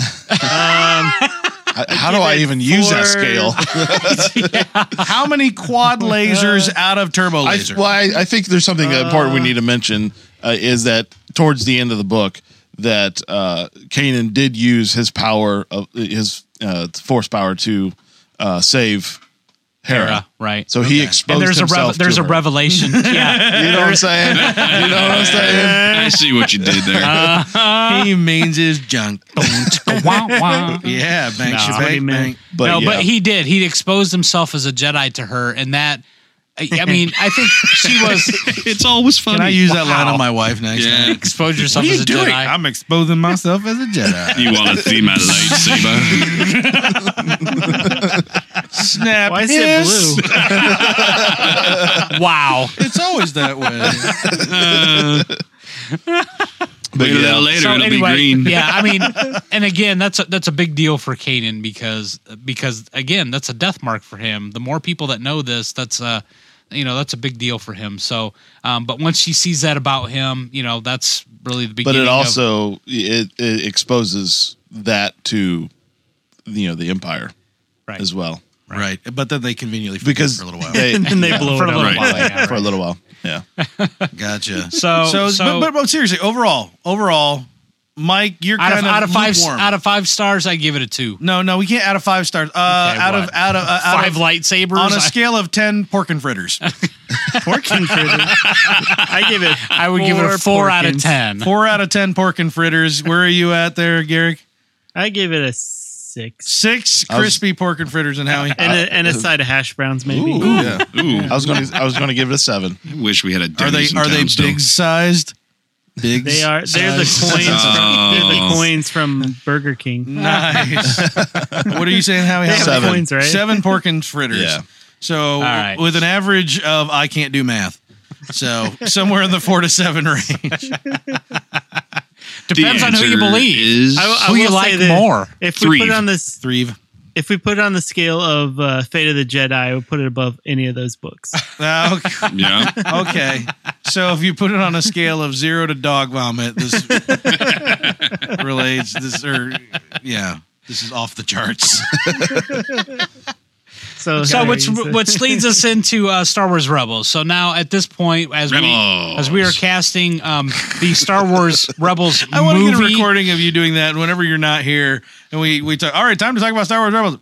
How do I even use that scale? How many quad lasers out of turbo laser? I think there's something important we need to mention is that towards the end of the book that Kanan did use his power of his Force power to save Hera. Right. So he exposed and himself there's to a her. revelation. Yeah. You know what I'm saying? I see what you did there. He means his junk. Yeah, bang. But he did. He exposed himself as a Jedi to her, and that. I mean, I think she was. It's always funny. Can I use that line on my wife next time? Expose yourself What are as you a doing? Jedi. I'm exposing myself as a Jedi. You want to see my lightsaber? snap. Why is it hiss. blue? Wow. It's always that way. But a little later, So it'll anyway, be green. yeah, I mean, and again, that's a big deal for Kanan because again, that's a death mark for him. The more people that know this, that's a big deal for him. So, but once she sees that about him, that's really the beginning. But it also it exposes that to the Empire Right. as well, Right. But then they conveniently forget because for a little while. they, And then they blow for it a up. little while. Right. Yeah, for a little while. Yeah. Gotcha. So- but seriously, overall, Mike, you're kind out of five lukewarm. out of 5 stars, I give it a 2. No, we can't. Out of 5 stars. Out what? of 5 lightsabers on a scale of 10 pork and fritters. Pork and fritters. I give it. I would give it a 4 out of porkins. 10. 4 out of 10 pork and fritters. Where are you at there, Garrick? I give it a 6. 6 crispy pork and fritters, and Howie. And a side of hash browns, maybe. Ooh, yeah. Ooh, I was gonna give it a 7. I wish we had a Are they Denny's in town still. big sized? Big. They're the coins. They're the coins from Burger King. Nice. What are you saying, Howie? They have 7. coins, right? 7 pork and fritters. Yeah. So right. with an average of I can't do math. So somewhere in the 4 to 7 range. Depends on who you answer believe. is Who you will like say that more? If we put it on this, 3. if we put it on the scale of Fate of the Jedi, I would put it above any of those books. Okay. Yeah. Okay. So if you put it on a scale of 0 to dog vomit, this relates this this is off the charts. So which leads us into Star Wars Rebels. So now at this point, as Rebels. we are casting the Star Wars Rebels I want to movie, get a recording of you doing that whenever you're not here, and we talk. All right, time to talk about Star Wars Rebels.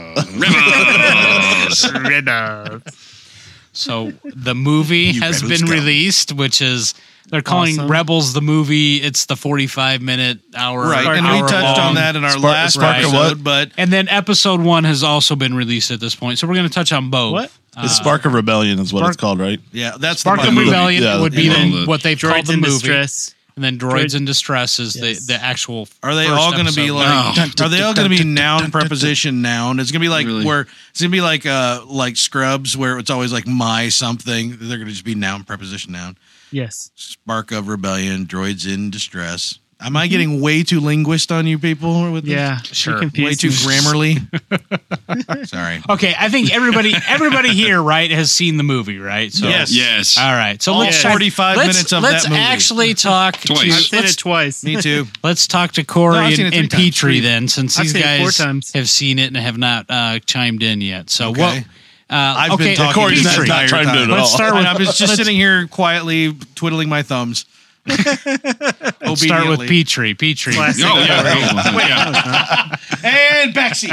Rebels. So the movie has been released, which is they're calling Awesome. Rebels the movie. It's the 45-minute hour. Right, and we hour touched long. on that in our last Spark of episode, what? but And then episode 1 has also been released at this point. So we're going to touch on both. What? It's Spark of Rebellion is what it's called, right? yeah, that's Spark the of movie. Rebellion Yeah, would be yeah. then The what they've called Droids the in movie. Distress. And then Droids in Distress is Yes. the actual. Are they first all going to be episode. like? Oh. Are they all going to be noun preposition noun? It's going to be like Really? where it's going to be like Scrubs, where it's always like my something. They're going to just be noun preposition noun. Yes. Spark of Rebellion, Droids in Distress. Am I getting way too linguist on you people with this? Yeah. Sure. You confused Way too me. grammarly. Sorry. Okay, I think everybody here, right, has seen the movie, right? So, Yes. Yes. All right. So All let's 45 minutes of let's that movie. actually talk. Twice. I've Let's- seen it twice. Me too. Let's talk to Corey No, I've seen it and 3 times. Petrie then, since I've these seen it 4 guys times. have seen it and have not chimed in yet. So Okay. what? I've been talking Corey's the not entire chimed time. in at all. Let's start with. I'm just sitting here quietly twiddling my thumbs. Let's start with Petrie. Petrie. Classic. Oh, yeah. And Bexy.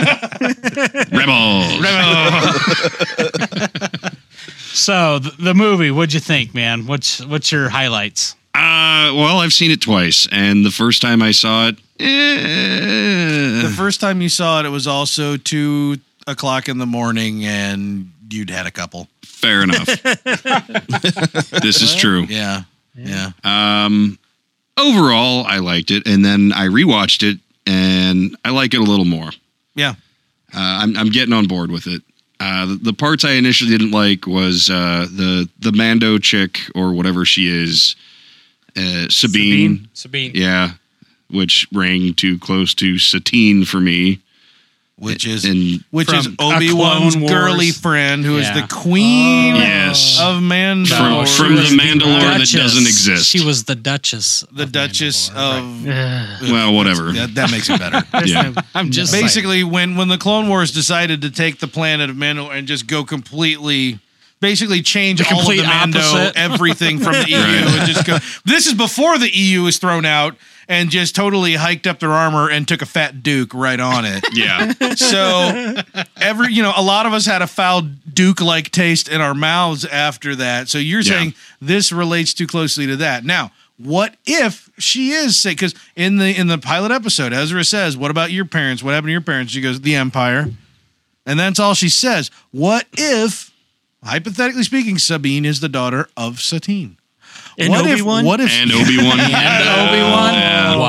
Rebels. So the movie, what'd you think, man? What's your highlights? Well, I've seen it twice, and the first time I saw it, The first time you saw it was also 2 o'clock in the morning, and you'd had a couple. fair enough. This is true. Yeah. Yeah. Overall, I liked it, and then I rewatched it, and I like it a little more. Yeah. I'm getting on board with it. The parts I initially didn't like was the Mando chick or whatever she is, Sabine. Sabine. Yeah, which rang too close to Satine for me. Which is And Obi-Wan's Clone Wars. girly friend, who is Yeah. the queen Yes. of Mando. From the Mandalore that Duchess. doesn't exist. She was the Duchess. the Duchess of. Well, whatever. That makes it better. Yeah. I'm just Basically, when the Clone Wars decided to take the planet of Mandalore and just go completely, basically change all of complete the Mando, opposite. everything from the EU, and just go. This is before the EU was thrown out and just totally hiked up their armor and took a fat Duke right on it. Yeah. So a lot of us had a foul Duke-like taste in our mouths after that. So you're Yeah. saying this relates too closely to that. Now, what if she is sick? Because in the pilot episode, Ezra says, "What about your parents? What happened to your parents?" She goes, "The Empire," and that's all she says. What if, hypothetically speaking, Sabine is the daughter of Satine? And What Obi-Wan? if? What if? And Obi-Wan. And Obi-Wan. Yeah. Wow.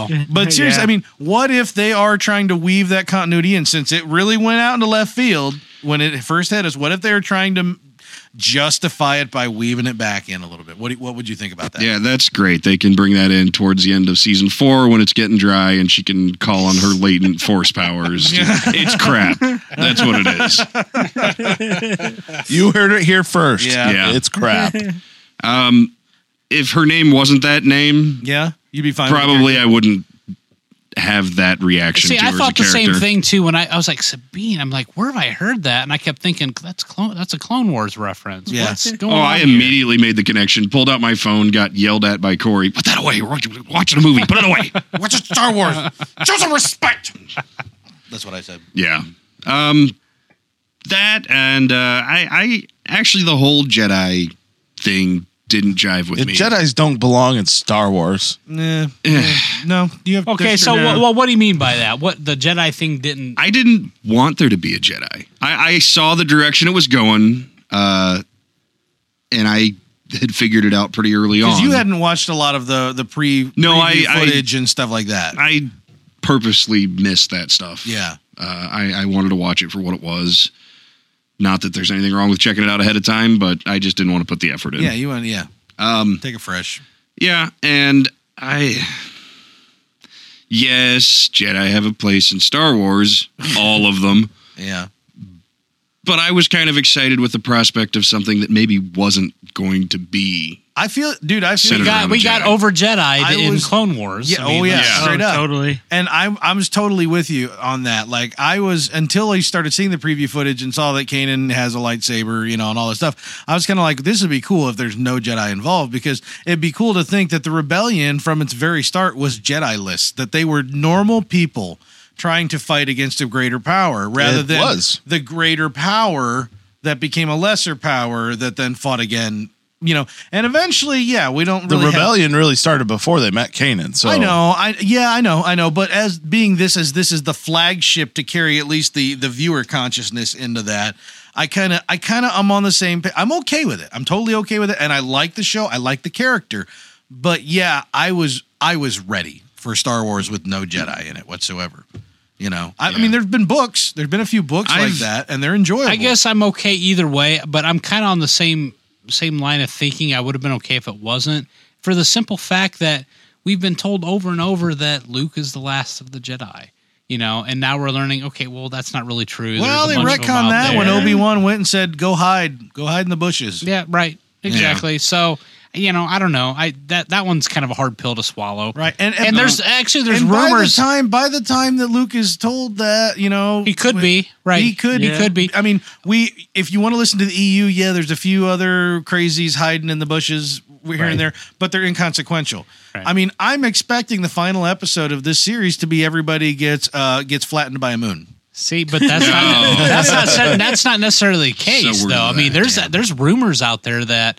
well. But seriously, Yeah. I mean, what if they are trying to weave that continuity in? Since it really went out into left field when it first hit us, what if they're trying to justify it by weaving it back in a little bit? What would you think about that? Yeah, that's great. They can bring that in towards the end of season 4 when it's getting dry and she can call on her latent force powers. It's crap. That's what it is. You heard it here first. Yeah. It's crap. If her name wasn't that name, Yeah, you'd be fine. with probably it. I wouldn't have that reaction See, to her I as a thought the character. same thing too when I was like Sabine. I'm like, where have I heard that? And I kept thinking that's a Clone Wars reference. Yeah. What's going Oh, on? I here? immediately made the connection, pulled out my phone, got yelled at by Corey. Put that away. We're watching a movie. Put it away. Watch it, Star Wars. Show some respect. That's what I said. Yeah. That and I actually the whole Jedi thing didn't jive with me. Jedis don't belong in Star Wars. No, you have Okay, so what do you mean by that? What the Jedi thing didn't? I didn't want there to be a Jedi. I saw the direction it was going, and I had figured it out pretty early on. because you hadn't watched a lot of the preview footage and stuff like that. I purposely missed that stuff. Yeah. I wanted to watch it for what it was. Not that there's anything wrong with checking it out ahead of time, but I just didn't want to put the effort in. Yeah, you want take it fresh. Yeah, and yes, Jedi have a place in Star Wars, all of them. Yeah. But I was kind of excited with the prospect of something that maybe wasn't going to be. I feel We Senator got Jedi. over Jedi in was- Clone Wars. Yeah, I mean, yeah, yeah. straight up. Totally. And I was totally with you on that. Like I was until I started seeing the preview footage and saw that Kanan has a lightsaber, and all that stuff. I was kind of like, this would be cool if there's no Jedi involved, because it'd be cool to think that the rebellion from its very start was Jedi-less, that they were normal people trying to fight against a greater power rather It than was. the greater power that became a lesser power that then fought again. And eventually, we don't The really have- rebellion really started before they met Kanan. So I know. I know. But as being this is the flagship to carry at least the viewer consciousness into that, I'm on the same page. I'm okay with it. I'm totally okay with it, and I like the show. I like the character. But yeah, I was ready for Star Wars with no Jedi in it whatsoever. I mean, there's been books. There's been a few books like that, and they're enjoyable. I guess I'm okay either way, but I'm kind of on the same line of thinking. I would have been okay if it wasn't, for the simple fact that we've been told over and over that Luke is the last of the Jedi, and now we're learning, okay, well, that's not really true. Well, they There's a bunch of them retconned out that when there. Obi-Wan went and said, go hide in the bushes. Yeah, right. Exactly. So, I don't know. That one's kind of a hard pill to swallow. Right. And there's and rumors. By the time that Luke is told that, He could be, right. He could be. I mean, if you want to listen to the EU, there's a few other crazies hiding in the bushes here and there, but they're inconsequential. Right. I mean, I'm expecting the final episode of this series to be everybody gets flattened by a moon. See, but that's that's not necessarily the case, So we're though. I mean, that, there's rumors out there that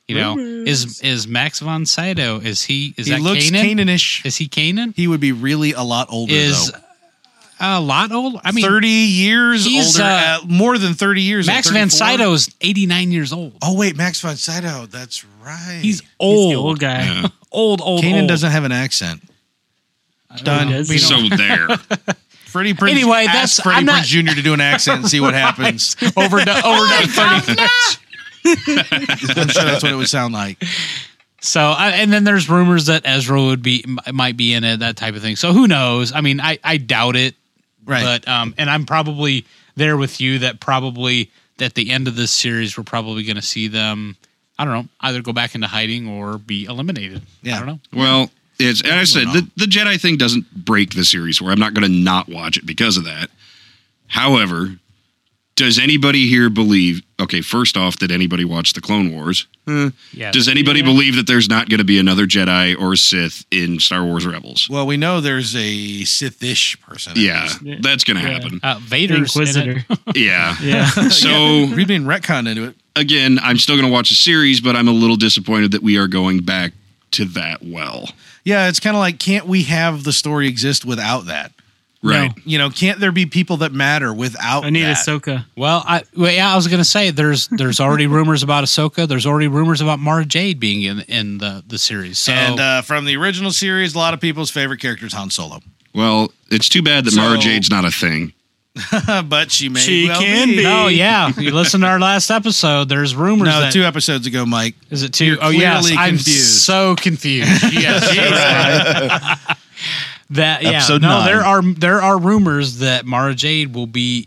is Max von Sydow, is He that looks Kanan? Kanan-ish. Is he Kanan? He would be really a lot older, Is though. a lot older. I mean, 30 years he's, older, more than 30 years. Max at von 34. Sydow is 89 years old. Oh wait, Max von Sydow. That's right. He's He's old, the old guy. Yeah. old. Kanan old. doesn't have an accent. Done. does. We don't- So there. Freddie Prinze. Anyway, ask that's- Freddie I'm not- Prinze Jr. to do an accent and see what happens. overdone 30 minutes. I'm sure that's what it would sound like. So, and then there's rumors that Ezra might be in it, that type of thing. So who knows? I mean, I doubt it. Right. But and I'm probably there with you that probably at the end of this series we're probably going to see them, I don't know, either go back into hiding or be eliminated. Yeah. I don't know. Well, and I said the Jedi thing doesn't break the series where I'm not going to not watch it because of that. However, does anybody here believe? Okay, first off, did anybody watch the Clone Wars? Yeah. Does anybody believe that there's not going to be another Jedi or Sith in Star Wars Rebels? Well, we know there's a Sith-ish person. Yeah, that's going to happen. Vader's Inquisitor. Yeah. Yeah. So We've been retconned into it. again, I'm still going to watch the series, but I'm a little disappointed that we are going back to that well. Yeah, it's kind of like, can't we have the story exist without that? Right. You know, can't there be people that matter without I need that? Ahsoka. Well, I was going to say there's already rumors about Ahsoka. There's already rumors about Mara Jade being in the series. So And from the original series, a lot of people's favorite character is Han Solo. Well, it's too bad that So- Mara Jade's not a thing. But she may She well can be. oh yeah, you listen to our last episode. There's rumors No, that 2 episodes ago, Mike. is it 2? You're Oh yes, clearly I'm confused. so confused. Yes, you're right. That Episode no, 9. there are rumors that Mara Jade will be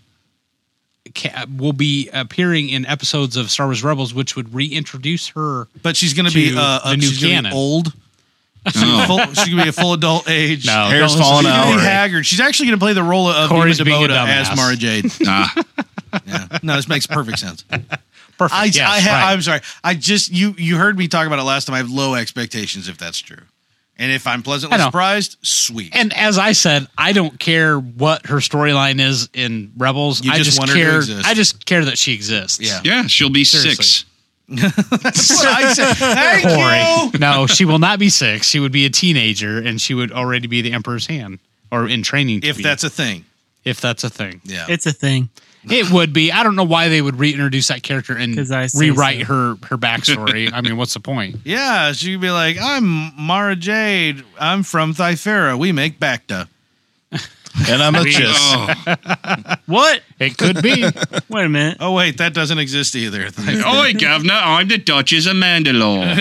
appearing in episodes of Star Wars Rebels, which would reintroduce her. But she's going to be To the new she's gonna canon. be old. Oh. She's going to be a full adult age. No, Hair's don't listen falling to She's out. gonna be Right. haggard. She's actually going to play the role of Corey's Eva being a DeBoda as dumbass. Mara Jade. Ah, Yeah. No, this makes perfect sense. Perfect. Yes, right. I'm sorry. I just you heard me talk about it last time. I have low expectations if that's true, and if I'm pleasantly I know. surprised, sweet. And as I said, I don't care what her storyline is in Rebels. You I just just want her to care. exist. I just care that she exists. Yeah. yeah, she'll be Seriously. 6. That's what I said. Thank Corey. you. No, she will not be 6. She would be a teenager, and she would already be the Emperor's hand, or in training. To If be, that's a thing, if that's a thing, yeah. It's a thing. it would be. I don't know why they would reintroduce that character and 'Cause I say rewrite so. her backstory. I mean, what's the point? Yeah, she could be like, I'm Mara Jade. I'm from Thyfera. We make Bacta. And I'm a chiss. Oh, What? It could be. Wait a minute. Oh, wait, that doesn't exist either. Oi, Governor, I'm the Duchess of Mandalore.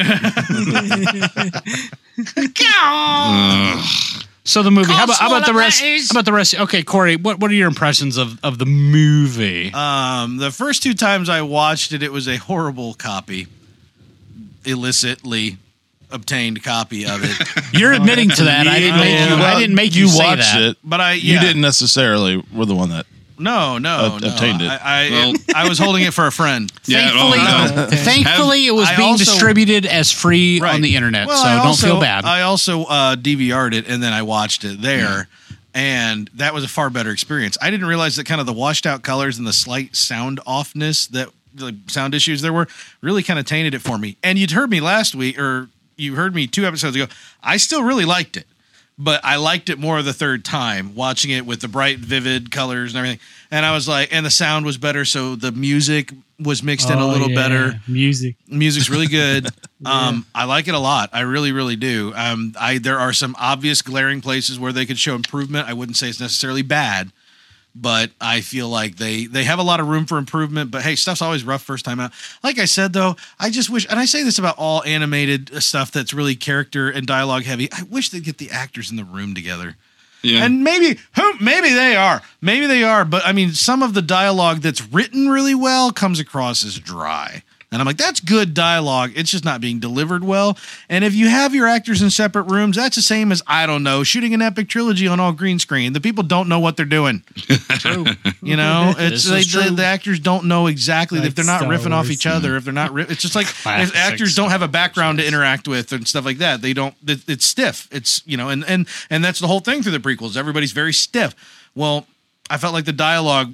So the movie. How about the rest? How about the rest? Okay, Corey. What are your impressions of the movie? The first 2 times I watched it, it was a horrible copy, illicitly obtained copy of it. You're admitting to that. I didn't make you. I didn't make you say watched that. it. But You didn't necessarily were the one that. No, obtained it. I was holding it for a friend. Yeah, Thankfully, no. thankfully, it was I being also- distributed as free Right. on the internet, Well, so I don't also- feel bad. I also DVR'd it and then I watched it there, and that was a far better experience. I didn't realize that kind of the washed out colors and the slight sound offness that the sound issues there were really kind of tainted it for me. And you'd heard me last week, or you heard me 2 episodes ago. I still really liked it, but I liked it more the third time watching it with the bright, vivid colors and everything. And I was like, and the sound was better, so the music was mixed in a Oh, little yeah. better. Music. Music's really good. I like it a lot. I really, really do. There are some obvious glaring places where they could show improvement. I wouldn't say it's necessarily bad, but I feel like they have a lot of room for improvement. But hey, stuff's always rough first time out. Like I said, though, I just wish, and I say this about all animated stuff that's really character and dialogue heavy, I wish they'd get the actors in the room together. Yeah. And maybe they are. But I mean, some of the dialogue that's written really well comes across as dry. And I'm like, that's good dialogue. It's just not being delivered well. And if you have your actors in separate rooms, that's the same as, I don't know, shooting an epic trilogy on all green screen. The people don't know what they're doing. True. You know, it's This is true. the actors don't know exactly Like if they're not Star riffing off Wars. each other. If they're not, it's just like if Classic actors don't have a Star background to Wars. interact with and stuff like that. They don't. It's stiff. It's and that's the whole thing through the prequels. Everybody's very stiff. Well, I felt like the dialogue.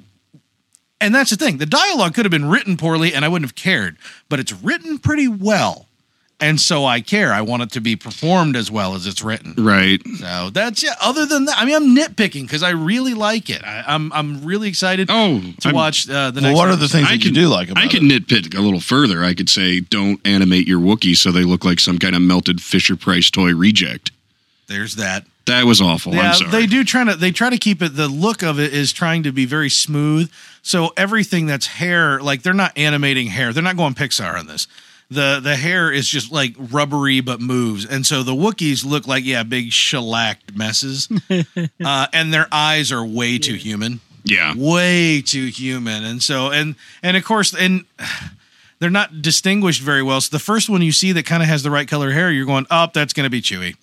And that's the thing. The dialogue could have been written poorly and I wouldn't have cared, but it's written pretty well. And so I care. I want it to be performed as well as it's written. Right. So that's other than that, I mean, I'm nitpicking because I really like it. I'm really excited to watch the next Well, what are the episode. things that you do like about I it? could nitpick a little further. I could say, don't animate your Wookiees so they look like some kind of melted Fisher Price toy reject. There's that. That was awful. Yeah, I'm sorry. they try to keep it, the look of it is trying to be very smooth. So everything that's hair, like they're not animating hair. They're not going Pixar on this. The hair is just like rubbery but moves. And so the Wookiees look like, big shellacked messes. And their eyes are way too human. Yeah. Way too human. And so, and of course, and they're not distinguished very well. So the first one you see that kind of has the right color hair, you're going, oh, that's going to be Chewie.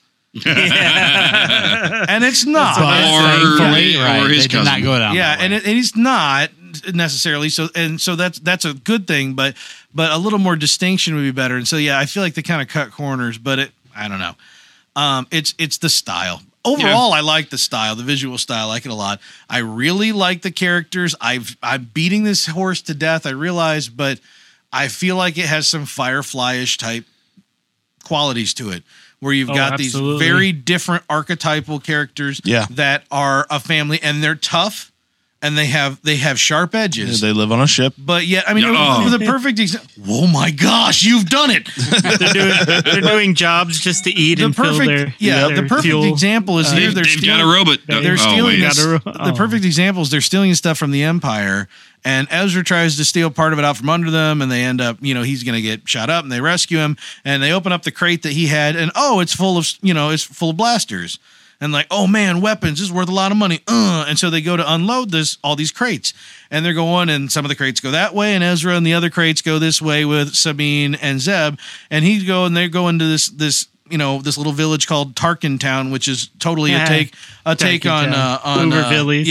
And it's not. Thankfully, or right, his they did cousin. not go down. Yeah, that way. and he's not necessarily. So that's a good thing, but a little more distinction would be better. And so I feel like they kind of cut corners, but I don't know. It's the style. Overall, I like the style, the visual style. I like it a lot. I really like the characters. I'm beating this horse to death, I realize, but I feel like it has some Firefly-ish type qualities to it, where you've got absolutely. these very different archetypal characters Yeah. that are a family, and they're tough, and they have sharp edges. They live on a ship. But yet, I mean, Yeah. it was a perfect example. Oh my gosh, you've done it! They're doing jobs just to eat and fill their the perfect fuel. example is here. They've got a stealing- robot. They're Oh, stealing wait. this, the perfect example is they're stealing stuff from the Empire, and Ezra tries to steal part of it out from under them, and they end up, he's going to get shot up, and they rescue him, and they open up the crate that he had, and it's full of blasters. And like, oh man, weapons, this is worth a lot of money. And so they go to unload all these crates. And they're going, and some of the crates go that way, and Ezra and the other crates go this way with Sabine and Zeb. And they go into this little village called Tarkin Town, which is totally a take on Hooverville.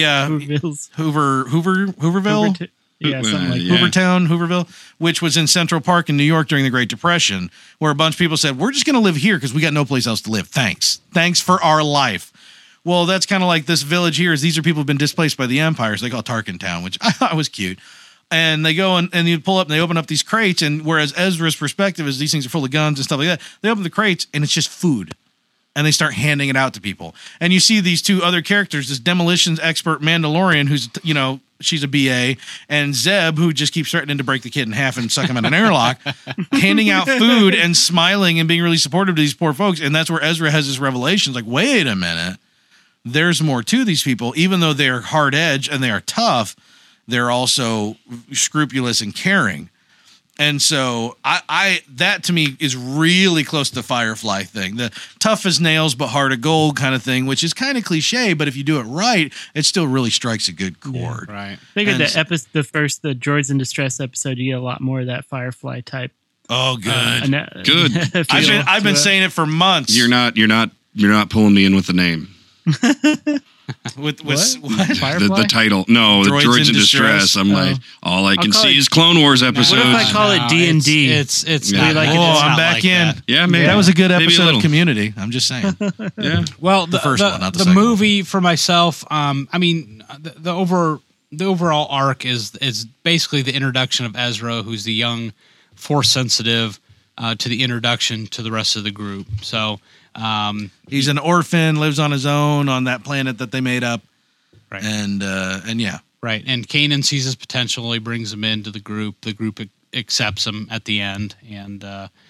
Hooverville. Something like Yeah. Hoovertown, Hooverville, which was in Central Park in New York during the Great Depression, where a bunch of people said, we're just going to live here because we got no place else to live. Thanks for our life. Well, that's kind of like this village here is these are people who've been displaced by the Empire. So they call it Tarkin Town, which I thought was cute. And they go and you pull up and they open up these crates. And whereas Ezra's perspective is these things are full of guns and stuff like that, they open the crates and it's just food. And they start handing it out to people. And you see these two other characters, this demolitions expert Mandalorian, who's, she's a BA, and Zeb, who just keeps threatening to break the kid in half and suck him in an airlock, handing out food and smiling and being really supportive to these poor folks. And that's where Ezra has this revelation. It's like, wait a minute. There's more to these people. Even though they're hard edge and they are tough, they're also scrupulous and caring. And so I that to me is really close to the Firefly thing, the tough as nails but hard of gold kind of thing, which is kind of cliche, but if you do it right, it still really strikes a good chord. Yeah, right. I think the Droids in Distress episode, you get a lot more of that Firefly type. Oh, good. Good. I've been saying it for months. You're not pulling me in with the name. With what? The title. No, the Droids in Distress. I'm like, all I can see is Clone Wars episodes. What if I call it D&D? It's Yeah. not like I'm back in. That. Yeah, maybe. That was a good Maybe episode little. of Community. I'm just saying. Yeah. Well, the first one, not the the second movie for myself. The overall arc is basically the introduction of Ezra, who's the young, Force sensitive, to the introduction to the rest of the group. So He's an orphan, lives on his own on that planet that they made up. Right. And yeah. Right. And Kanan sees his potential. He brings him into the group. The group accepts him at the end. And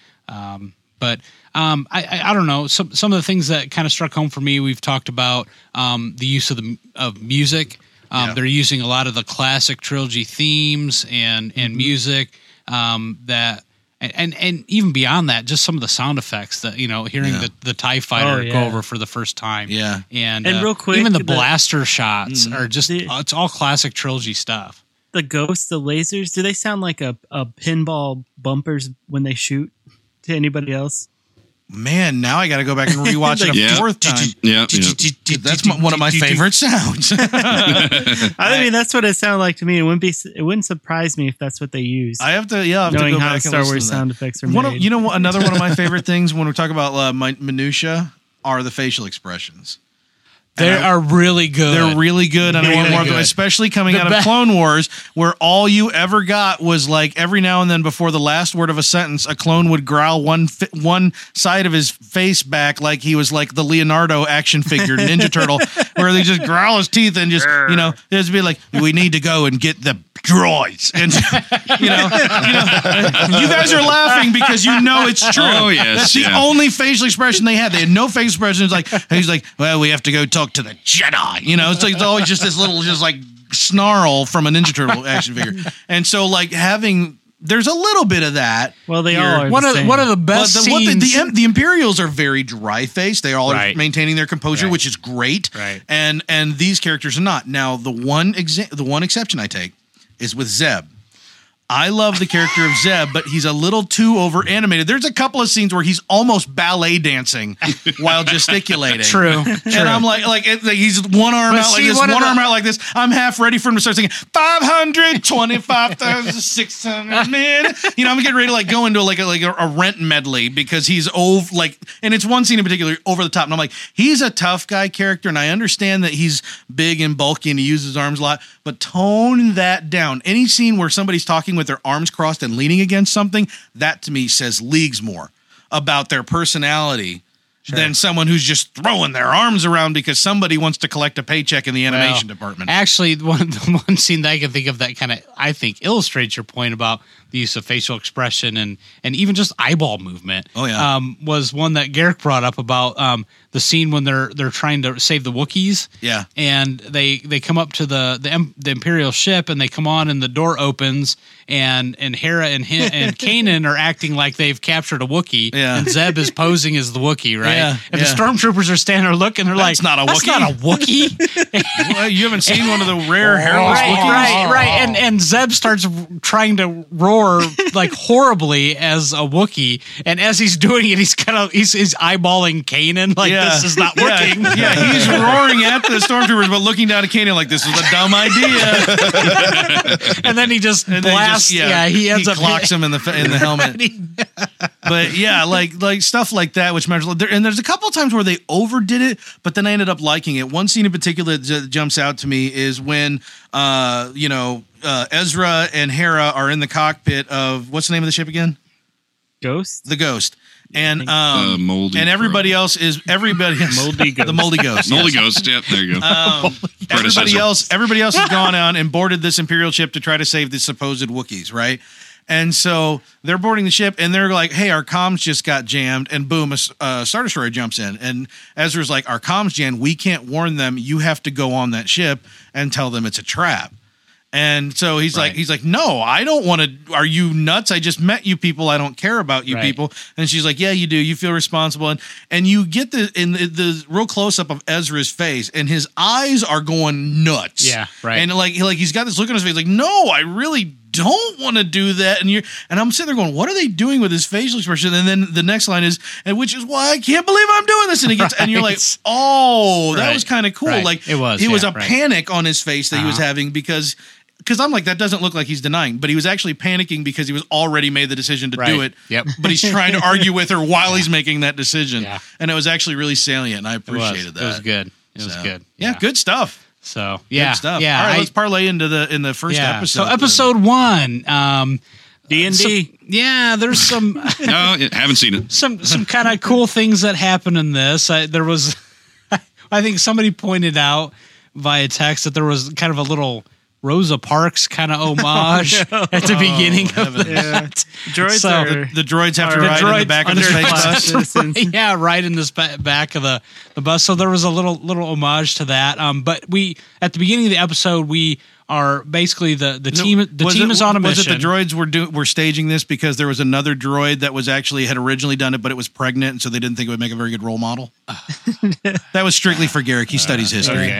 but I don't know. Some of the things that kind of struck home for me, we've talked about the use of music. They're using a lot of the classic trilogy themes and music that. And even beyond that, just some of the sound effects that, hearing the TIE fighter go over for the first time. Yeah. And real quick, even the blaster shots are just, it's all classic trilogy stuff. The ghosts, the lasers, do they sound like a pinball bumpers when they shoot to anybody else? Man, now I got to go back and rewatch it a fourth time. Yeah. That's one of my favorite sounds. I mean, that's what it sounded like to me. It wouldn't surprise me if that's what they use. I have to go knowing how back and Star listen Wars to that. sound effects are made. Another one of my favorite things when we talk about minutia are the facial expressions. They are really good. They're really good, and I want more of them, especially coming out of Clone Wars, where all you ever got was like every now and then before the last word of a sentence, a clone would growl one side of his face back like he was like the Leonardo action figure Ninja Turtle, where they just growl his teeth and just just be like, we need to go and get the droids, and you guys are laughing because it's true. Oh yes, that's the only facial expression they had. They had no facial expression. He's like, well, we have to go talk to the Jedi. It's always just this little, just like snarl from a Ninja Turtle action figure. And so, like there's a little bit of that. Well, they all are one of the best scenes. The Imperials are very dry faced. They all are maintaining their composure, which is great. Right. And these characters are not. Now, the one exception I take is with Zeb. I love the character of Zeb, but he's a little too over animated. There's a couple of scenes where he's almost ballet dancing while gesticulating. True. And I'm like he's one arm out like this, one arm out like this. I'm half ready for him to start singing 525,600 men. I'm getting ready to go into like a Rent medley because he's over and it's one scene in particular over the top. And I'm like, he's a tough guy character, and I understand that he's big and bulky and he uses his arms a lot, but tone that down. Any scene where somebody's talking with their arms crossed and leaning against something, that to me says leagues more about their personality than someone who's just throwing their arms around because somebody wants to collect a paycheck in the animation department. Actually, the one scene that I can think of that kind of, I think, illustrates your point about the use of facial expression and even just eyeball movement. Oh, yeah. Was one that Garrick brought up about the scene when they're trying to save the Wookiees. Yeah. And they come up to the Imperial ship and they come on and the door opens and Hera and Kanan are acting like they've captured a Wookiee. Yeah. And Zeb is posing as the Wookiee, right? Yeah, And yeah. the stormtroopers are standing there looking. They're That's like, not a "That's Wookiee." not a Wookiee." Well, you haven't seen one of the rare hairless Wookiees? Right. And Zeb starts trying to roar like horribly as a Wookiee, and as he's doing it, he's eyeballing Kanan like this is not working. Yeah, he's roaring at the stormtroopers, but looking down at Kanan like this is a dumb idea. And then he just And then blasts. He ends up clocks him in the helmet. But yeah, like stuff like that, which matters. And there's a couple times where they overdid it, but then I ended up liking it. One scene in particular that jumps out to me is when Ezra and Hera are in the cockpit of what's the name of the ship again? Ghost? The Ghost. And Moldy and everybody Crow. else is everybody Moldy Ghost. the Moldy Ghost. Moldy yes. Ghost. Yep, there you go. Everybody else has gone on and boarded this Imperial ship to try to save the supposed Wookiees, right? And so they're boarding the ship and they're like, hey, our comms just got jammed. And boom, a Star Destroyer jumps in. And Ezra's like, our comms jammed. We can't warn them. You have to go on that ship and tell them it's a trap. And so he's like, no, I don't want to. Are you nuts? I just met you people. I don't care about you people. And she's like, yeah, you do. You feel responsible. And you get the real close up of Ezra's face and his eyes are going nuts. Yeah, right. And like he's got this look on his face like, no, I really don't want to do that. And I'm sitting there going, what are they doing with his facial expression? And then the next line is, and which is why I can't believe I'm doing this. And he gets, and you're like, oh, that was kind of cool. Right. Like It was a panic on his face that he was having because I'm like, that doesn't look like he's denying, but he was actually panicking because he was already made the decision to do it. Yep. But he's trying to argue with her while he's making that decision. Yeah. And it was actually really salient. And I appreciated that. It was good. It was good. Yeah, good stuff. So Good stuff. Yeah. All right, let's parlay into the first episode. So episode 1, D&D. there's some No, haven't seen it. some kind of cool things that happen in this. There was, I think somebody pointed out via text that there was kind of a little Rosa Parks kind of homage at the beginning of that. Droids So, are The droids have to Are ride in the back of the space bus. citizens. yeah, right in this back of the bus. So there was a little homage to that. But we at the beginning of the episode we are basically the team. The team is on a mission. Was it the droids were staging this because there was another droid that was actually had originally done it, but it was pregnant, and so they didn't think it would make a very good role model? That was strictly for Garrick. He studies history.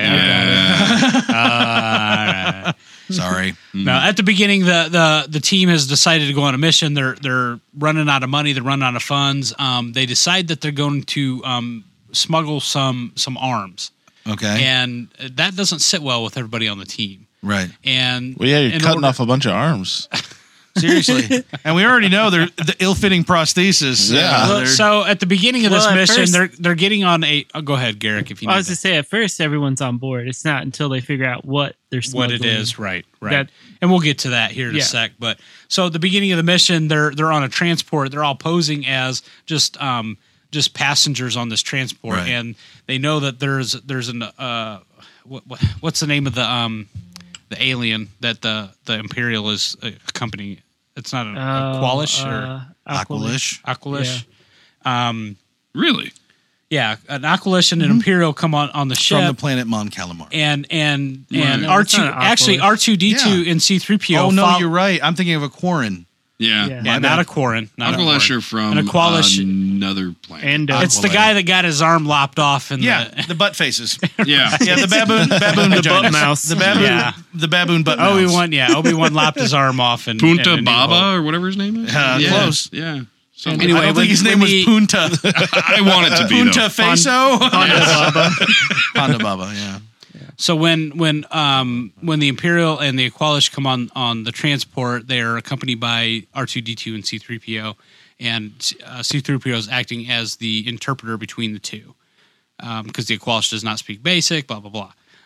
Sorry. Now, at the beginning, the team has decided to go on a mission. They're running out of money. They're running out of funds. They decide that they're going to smuggle some arms. Okay. And that doesn't sit well with everybody on the team. Right. And Well, yeah, you're cutting off a bunch of arms. Seriously. And we already know they're the ill-fitting prosthesis. Yeah. Well, so at the beginning of this Well, at mission, first- they're getting on a. Go ahead, Garrick. If you I need was to say, at first, everyone's on board. It's not until they figure out what they're what smuggling. it is, right? That- And we'll get to that here in a Yeah. sec. But so at the beginning of the mission, they're on a transport. They're all posing as just passengers on this transport, Right. and they know that there's an what's the name of the alien that the Imperial is accompanying. It's not a Qualish or Aqualish. Aqualish. Really? Yeah, an Aqualish and an Imperial come on the ship From the planet Mon Calamar. and No, R2 it's not an actually Aqualish. R2D2 Yeah. and C3PO. Oh, no, follow- you're right. I'm thinking of a Quarren. Yeah. Yeah. Yeah, not a Quarren. Not a Aqualish Quarren. are from An Aqualish- another planet. And It's the Aqualish. guy that got his arm lopped off in Yeah, the. the butt faces. yeah. Yeah, the baboon butt mouse. The baboon, Yeah. the baboon butt mouse. Obi-Wan lopped his arm off and Punta in A New Baba Hope. or whatever his name is. Yeah. Close. Yeah. Something. Anyway, I don't when- think his when name was the- Punta. I want it to be Punta though. Faso. Ponda Baba, yeah. So when the Imperial and the Aqualish come on the transport, they are accompanied by R2D2 and C3PO, and C3PO is acting as the interpreter between the two, because the Aqualish does not speak Basic. Blah blah blah.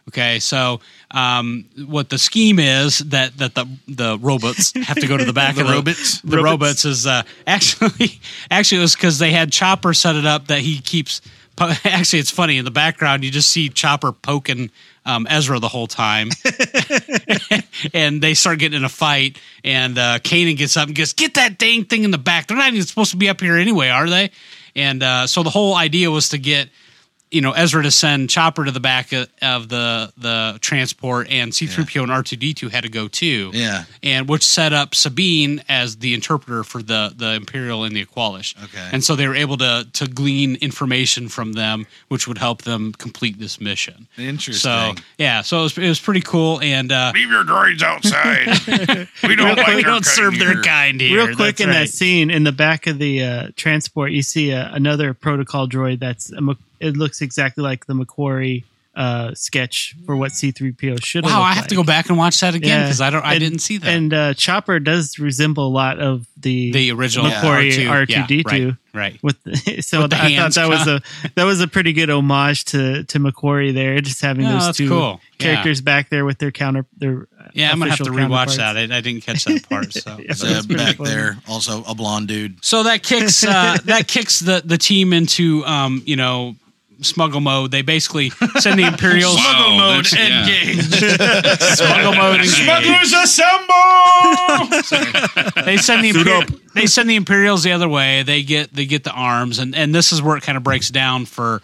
Okay, so what the scheme is that the robots have to go to the back of the robots is actually it was because they had Chopper set it up that he keeps. Actually, it's funny in the background. You just see Chopper poking Ezra the whole time, and they start getting in a fight. And Kanan gets up and goes, "Get that dang thing in the back! They're not even supposed to be up here anyway, are they?" And so the whole idea was to get Ezra to send Chopper to the back of the transport, and C-3PO and R2-D2 had to go too. Yeah. And which set up Sabine as the interpreter for the Imperial and the Aqualish. Okay. And so they were able to glean information from them, which would help them complete this mission. Interesting. So it was pretty cool. And Leave your droids outside. We don't serve their kind here. Real quick, That's that scene in the back of the transport, you see another protocol droid it looks exactly like the McQuarrie sketch for what C-3PO should have. Wow, looked I have to go back and watch that again because I didn't see that. And Chopper does resemble a lot of the original McQuarrie R2-D2. Right. I thought that was a pretty good homage to McQuarrie there, just having those two characters back there with their I'm gonna have to rewatch that. I didn't catch that part. So Zeb back there, also a blonde dude. So that kicks the team into smuggle mode. They basically send the Imperials Smuggle mode engage. Smuggle mode engage. Smugglers assemble! They send the Imperials the other way. They get the arms, and this is where it kind of breaks down for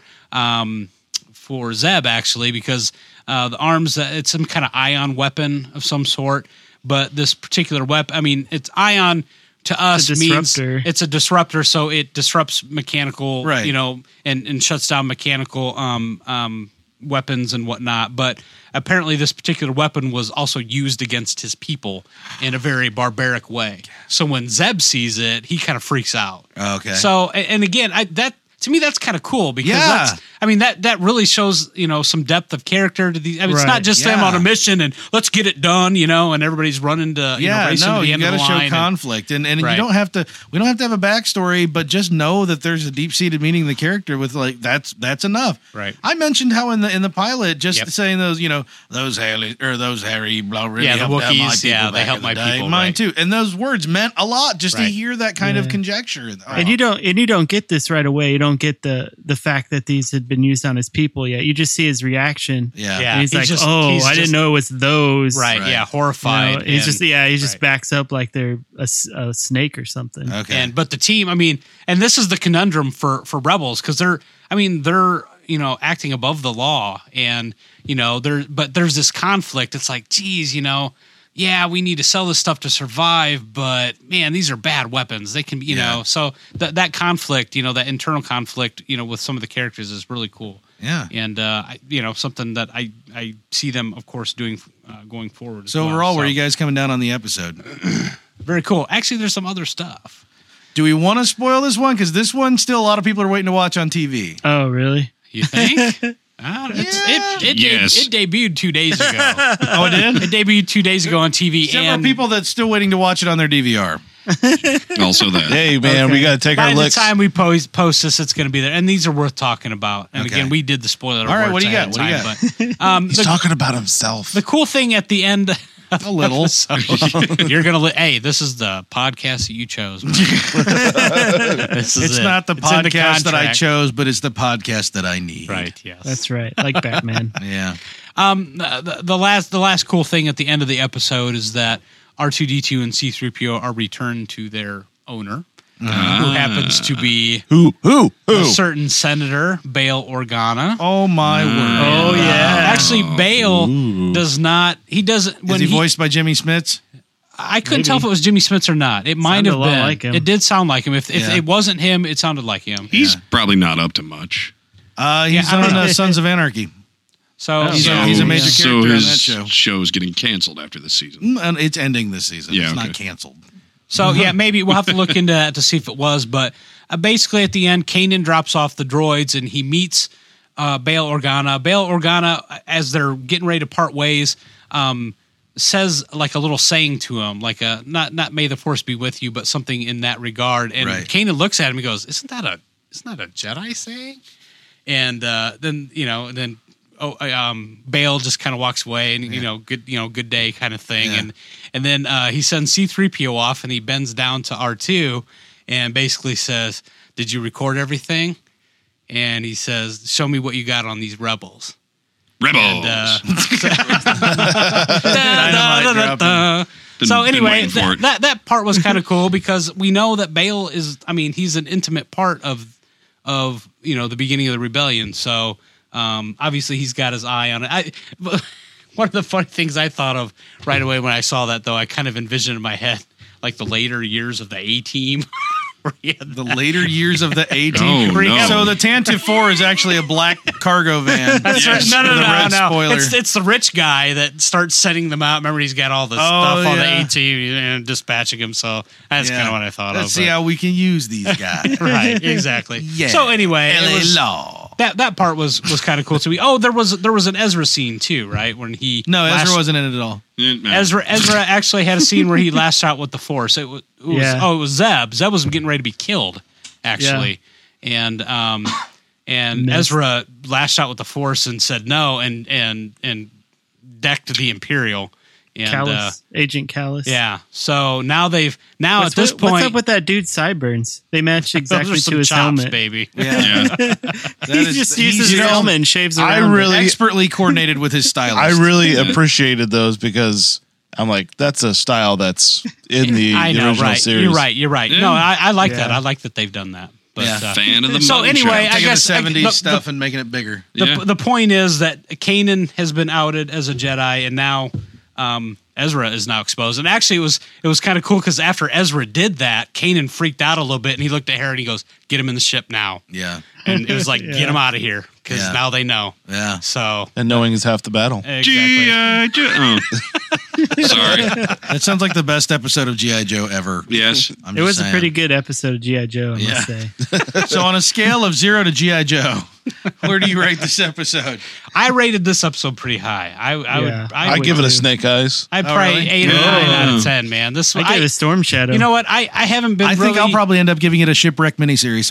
Zeb actually, because the arms, it's some kind of ion weapon of some sort, but this particular weapon, I mean, it's ion to us means it's a disruptor, so it disrupts mechanical, right. And shuts down mechanical weapons and whatnot. But apparently this particular weapon was also used against his people in a very barbaric way. So when Zeb sees it, he kind of freaks out. Okay. So, and again, to me, that's kind of cool because that really shows, some depth of character to these. I mean, it's not just them on a mission and let's get it done, and everybody's running to, racing to the end of the line. You got to show conflict. And you don't have to, we don't have to have a backstory, but just know that there's a deep-seated meaning in the character with that's enough. Right. I mentioned how in the pilot, just saying those, those Harry, blah, really the helped out my Wookiees, people they helped my people. Mine too. And those words meant a lot just to hear that kind of conjecture. And you don't get this right away. You don't get the fact that these had been used on his people yet. You just see his reaction. Yeah. And he's like, I didn't know it was those. Right. Yeah. Horrified. He just backs up like they're a snake or something. Okay. But the team, I mean, and this is the conundrum for Rebels because they're acting above the law and, but there's this conflict. It's like, geez, we need to sell this stuff to survive, but man, these are bad weapons. They can, so that conflict, that internal conflict, with some of the characters is really cool. Yeah. And, something that I see them, of course, doing going forward. So overall, where are you guys coming down on the episode? Very cool. Actually, there's some other stuff. Do we want to spoil this one? Because this one still a lot of people are waiting to watch on TV. Oh, really? You think? It debuted 2 days ago. Oh, it did? It debuted 2 days ago on TV. There are people that's still waiting to watch it on their DVR. Also that. Hey, man, we got to take our licks. By the time we post this, it's going to be there. And these are worth talking about. And again, we did the spoiler. All right, what do you got? He's talking about himself. The cool thing at the end... A little. You're going to... Hey, this is the podcast that you chose. It's not the podcast that I chose, but it's the podcast that I need. Right, yes. That's right. Like Batman. Yeah. The last cool thing at the end of the episode is that R2-D2 and C-3PO are returned to their owner, who happens to be who a certain Senator Bail Organa. Oh my word! Oh yeah. Actually, Bail does not. He doesn't. Is he voiced by Jimmy Smits? I couldn't tell if it was Jimmy Smits or not. It might have been. Like him. It did sound like him. If it wasn't him, it sounded like him. He's probably not up to much. He's on Sons of Anarchy. So he's a major character on that show. Show's getting canceled after this season. And it's ending this season. Yeah, it's not canceled. So maybe we'll have to look into that to see if it was. But basically, at the end, Kanan drops off the droids and he meets Bail Organa. Bail Organa, as they're getting ready to part ways, says like a little saying to him, like a not "May the Force be with you," but something in that regard. And Kanan looks at him and goes, "Isn't that a Jedi saying?" And then Bale just kind of walks away and good day kind of thing, and then he sends C-3PO off and he bends down to R2 and basically says, "Did you record everything?" And he says, "Show me what you got on these rebels." Rebels. So anyway, that part was kind of cool because we know that Bale is. I mean, he's an intimate part of the beginning of the rebellion. So obviously he's got his eye on it. One of the funny things I thought of right away when I saw that, though, I kind of envisioned in my head like the later years of the A-Team. The later years of the A-Team. Oh, no. So the Tantive 4 is actually a black cargo van. That's right. Yes. No. Spoiler. It's the rich guy that starts sending them out. Remember, he's got all the stuff on the A-Team and dispatching them. So that's kind of what I thought of. Let's see how we can use these guys. Right, exactly. Yeah. So anyway, Law. that part was kind of cool to me. Oh, there was an Ezra scene too, right? When he Ezra wasn't in it at all. Ezra actually had a scene where he lashed out with the Force. It was Zeb. Zeb was getting ready to be killed, actually, and Ezra lashed out with the Force and said no, and decked the Imperial. And, Callus, Agent Callus. Yeah. So now at this point, what's up with that dude's sideburns? They match exactly to his chops, helmet. baby. Yeah. He just uses his helmet and shaves around. Expertly coordinated with his stylist. I really appreciated those because I'm like, that's a style that's in the original series. You're right. Yeah. No, I like that. I like that they've done that. But, fan of the so money anyway, shot. I guess the 70s stuff and making it bigger. The point is that Kanan has been outed as a Jedi, and now Ezra is now exposed. And actually, it was kind of cool because after Ezra did that, Kanan freaked out a little bit, and he looked at Hera and he goes, "Get him in the ship now." Yeah. And it was like, get him out of here because now they know. Yeah. So And knowing is half the battle. exactly. Sorry. That sounds like the best episode of G.I. Joe ever. Yes. It was a pretty good episode of G.I. Joe, I Yeah. must say. So on a scale of 0 to G.I. Joe, where do you rate this episode? I rated this episode pretty high. I give it a snake eyes. I'd probably really? 8 or 9 out of 10, man. This I gave it a Storm Shadow. You know what? I haven't been. I think I'll probably end up giving it a shipwreck miniseries.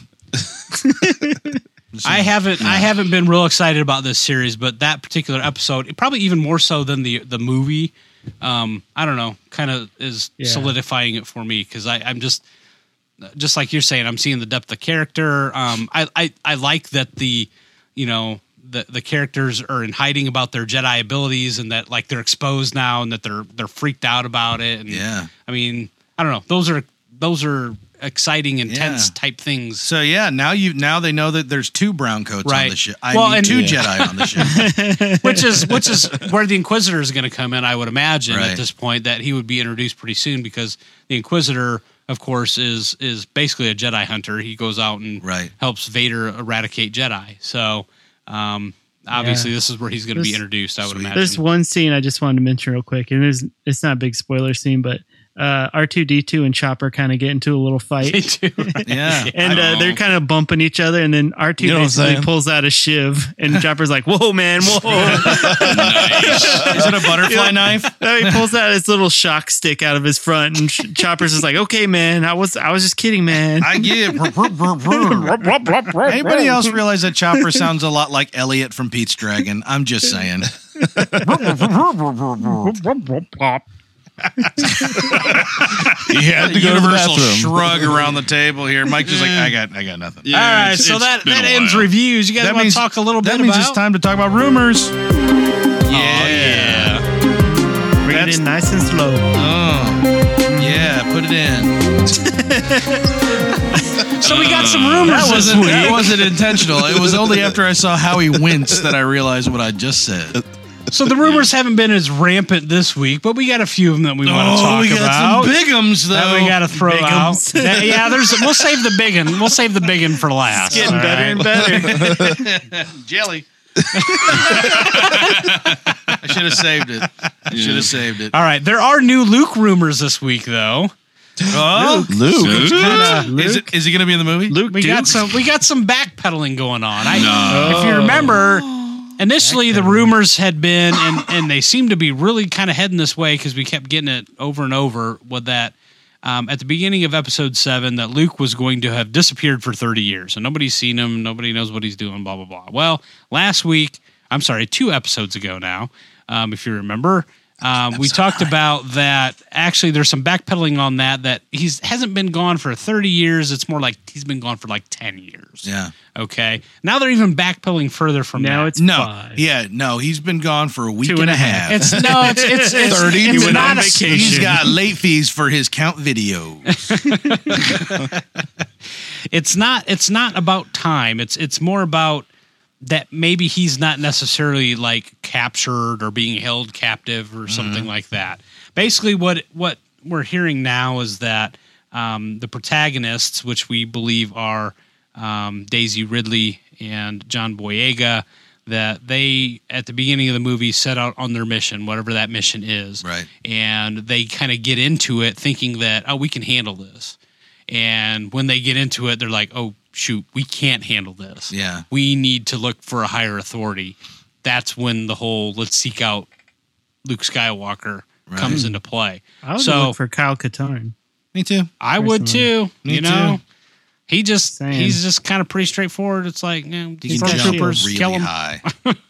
I haven't been real excited about this series, but that particular episode, probably even more so than the movie. I don't know, kind of is solidifying it for me because I'm just like you're saying, I'm seeing the depth of character. I like that the characters are in hiding about their Jedi abilities and that like they're exposed now and that they're freaked out about it. And I mean, I don't know. Those are exciting, intense type things. So now they know that there's 2 brown coats on the ship. And 2 Jedi on the ship. which is where the Inquisitor is going to come in, I would imagine at this point, that he would be introduced pretty soon because the Inquisitor, of course, is basically a Jedi hunter. He goes out and helps Vader eradicate Jedi. So obviously this is where he's going to be introduced, I would imagine. There's one scene I just wanted to mention real quick, and it's not a big spoiler scene, but R2-D2 and Chopper kind of get into a little fight. They do, right? Yeah. And they're kind of bumping each other, and then R2 basically pulls out a shiv, and Chopper's like, "Whoa, man, whoa!" Nice. Is it a butterfly knife? He pulls out his little shock stick out of his front, and Chopper's just like, "Okay, man, I was just kidding, man." I get it. Anybody else realize that Chopper sounds a lot like Elliot from Pete's Dragon? I'm just saying. He had to go to the Universal bathroom. shrug around the table here. Mike's just like, I got nothing. Yeah, All right, it's- so it's that been a ends while. reviews. You guys want to talk a little bit That about? means it's time to talk about rumors. Yeah. Bring it in nice and slow. Yeah, put it in. So we got some rumors this week. That wasn't intentional. It was only after I saw Howie wince that I realized what I just said. So the rumors haven't been as rampant this week, but we got a few of them that we want to talk we got about. some bigums, though. That we got to throw Bigums. out. Yeah, we'll save the big one. We'll save the big one for last. Getting all better right? and better. Jelly. I should have saved it. All right, there are new Luke rumors this week, though. Oh, Luke. Is he going to be in the movie? Luke, We got some backpedaling going on. If you Oh. remember, initially the rumors had been, and they seem to be really kind of heading this way because we kept getting it over and over with that. At the beginning of episode 7, that Luke was going to have disappeared for 30 years, and nobody's seen him, nobody knows what he's doing, blah blah blah. Well, last week I'm sorry, 2 episodes ago now, if you remember. We talked about that. Actually, there's some backpedaling on that hasn't been gone for 30 years. It's more like he's been gone for like 10 years. Yeah. Okay. Now they're even backpedaling further from now that. it's 5. No, he's been gone for a week 2 and a half. It's 30. He went on vacation. He's got late fees for his count videos. It's not about time. It's more about that maybe he's not necessarily like captured or being held captive or something like that. Basically, what we're hearing now is that the protagonists, which we believe are Daisy Ridley and John Boyega, that they at the beginning of the movie set out on their mission, whatever that mission is, Right. And they kind of get into it thinking that we can handle this, and when they get into it, they're like, oh, shoot, we can't handle this. Yeah. We need to look for a higher authority. That's when the whole let's seek out Luke Skywalker comes into play. I would look for Kyle Katarn. Me too. I would too. Me know, too. he's just kind of pretty straightforward. It's like, He can stormtroopers, jump kill really 'em. high.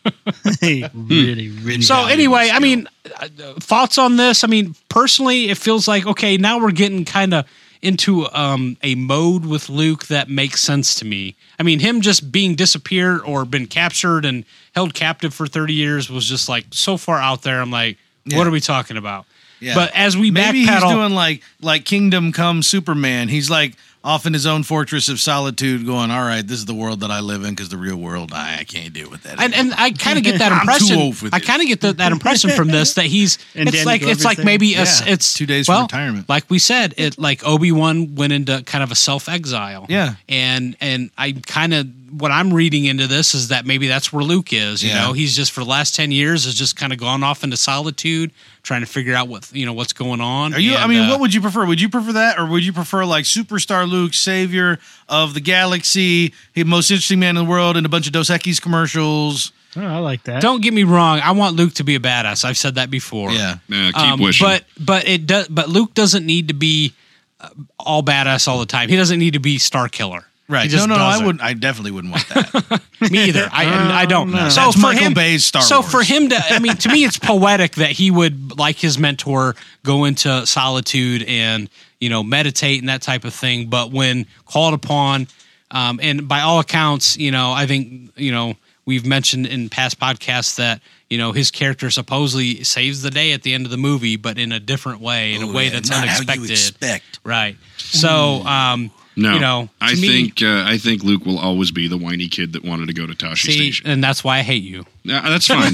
really. So anyway, I mean, thoughts on this? I mean, personally, it feels like, okay, now we're getting kind of into a mode with Luke that makes sense to me. I mean, him just being disappeared or been captured and held captive for 30 years was just like so far out there. I'm like, what are we talking about? Yeah. But as we Maybe he's backpedal, doing like Kingdom Come Superman. He's like off in his own fortress of solitude going, all right, this is the world that I live in because the real world, I can't deal with that. and I kind of get that I'm impression. too old for I this. kind of get that impression from this that he's. And it's Danny like Glover's maybe there. it's 2 days for retirement. Like we said, it like Obi-Wan went into kind of a self-exile. Yeah. and I kind of what I'm reading into this is that maybe that's where Luke is. You know, he's just for the last 10 years has just kind of gone off into solitude, trying to figure out what's going on. Are you? And, I mean, what would you prefer? Would you prefer that, or would you prefer like superstar Luke, savior of the galaxy, the most interesting man in the world, and a bunch of Dos Equis commercials? Oh, I like that. Don't get me wrong. I want Luke to be a badass. I've said that before. Yeah. Keep wishing. But Luke doesn't need to be all badass all the time. He doesn't need to be Star Killer. Right. He just No, I doesn't. wouldn't. I definitely wouldn't want that. Me either. I don't. No. So That's for Michael him, Bay's Star so Wars. for him to, I mean, to me, it's poetic that he would, like his mentor, go into solitude and meditate and that type of thing. But when called upon, and by all accounts, I think we've mentioned in past podcasts that his character supposedly saves the day at the end of the movie, but in a different way, in a way that's not unexpected. how you expect. Right. So, No, to me, I think Luke will always be the whiny kid that wanted to go to Tashi Station. and that's why I hate you. That's fine.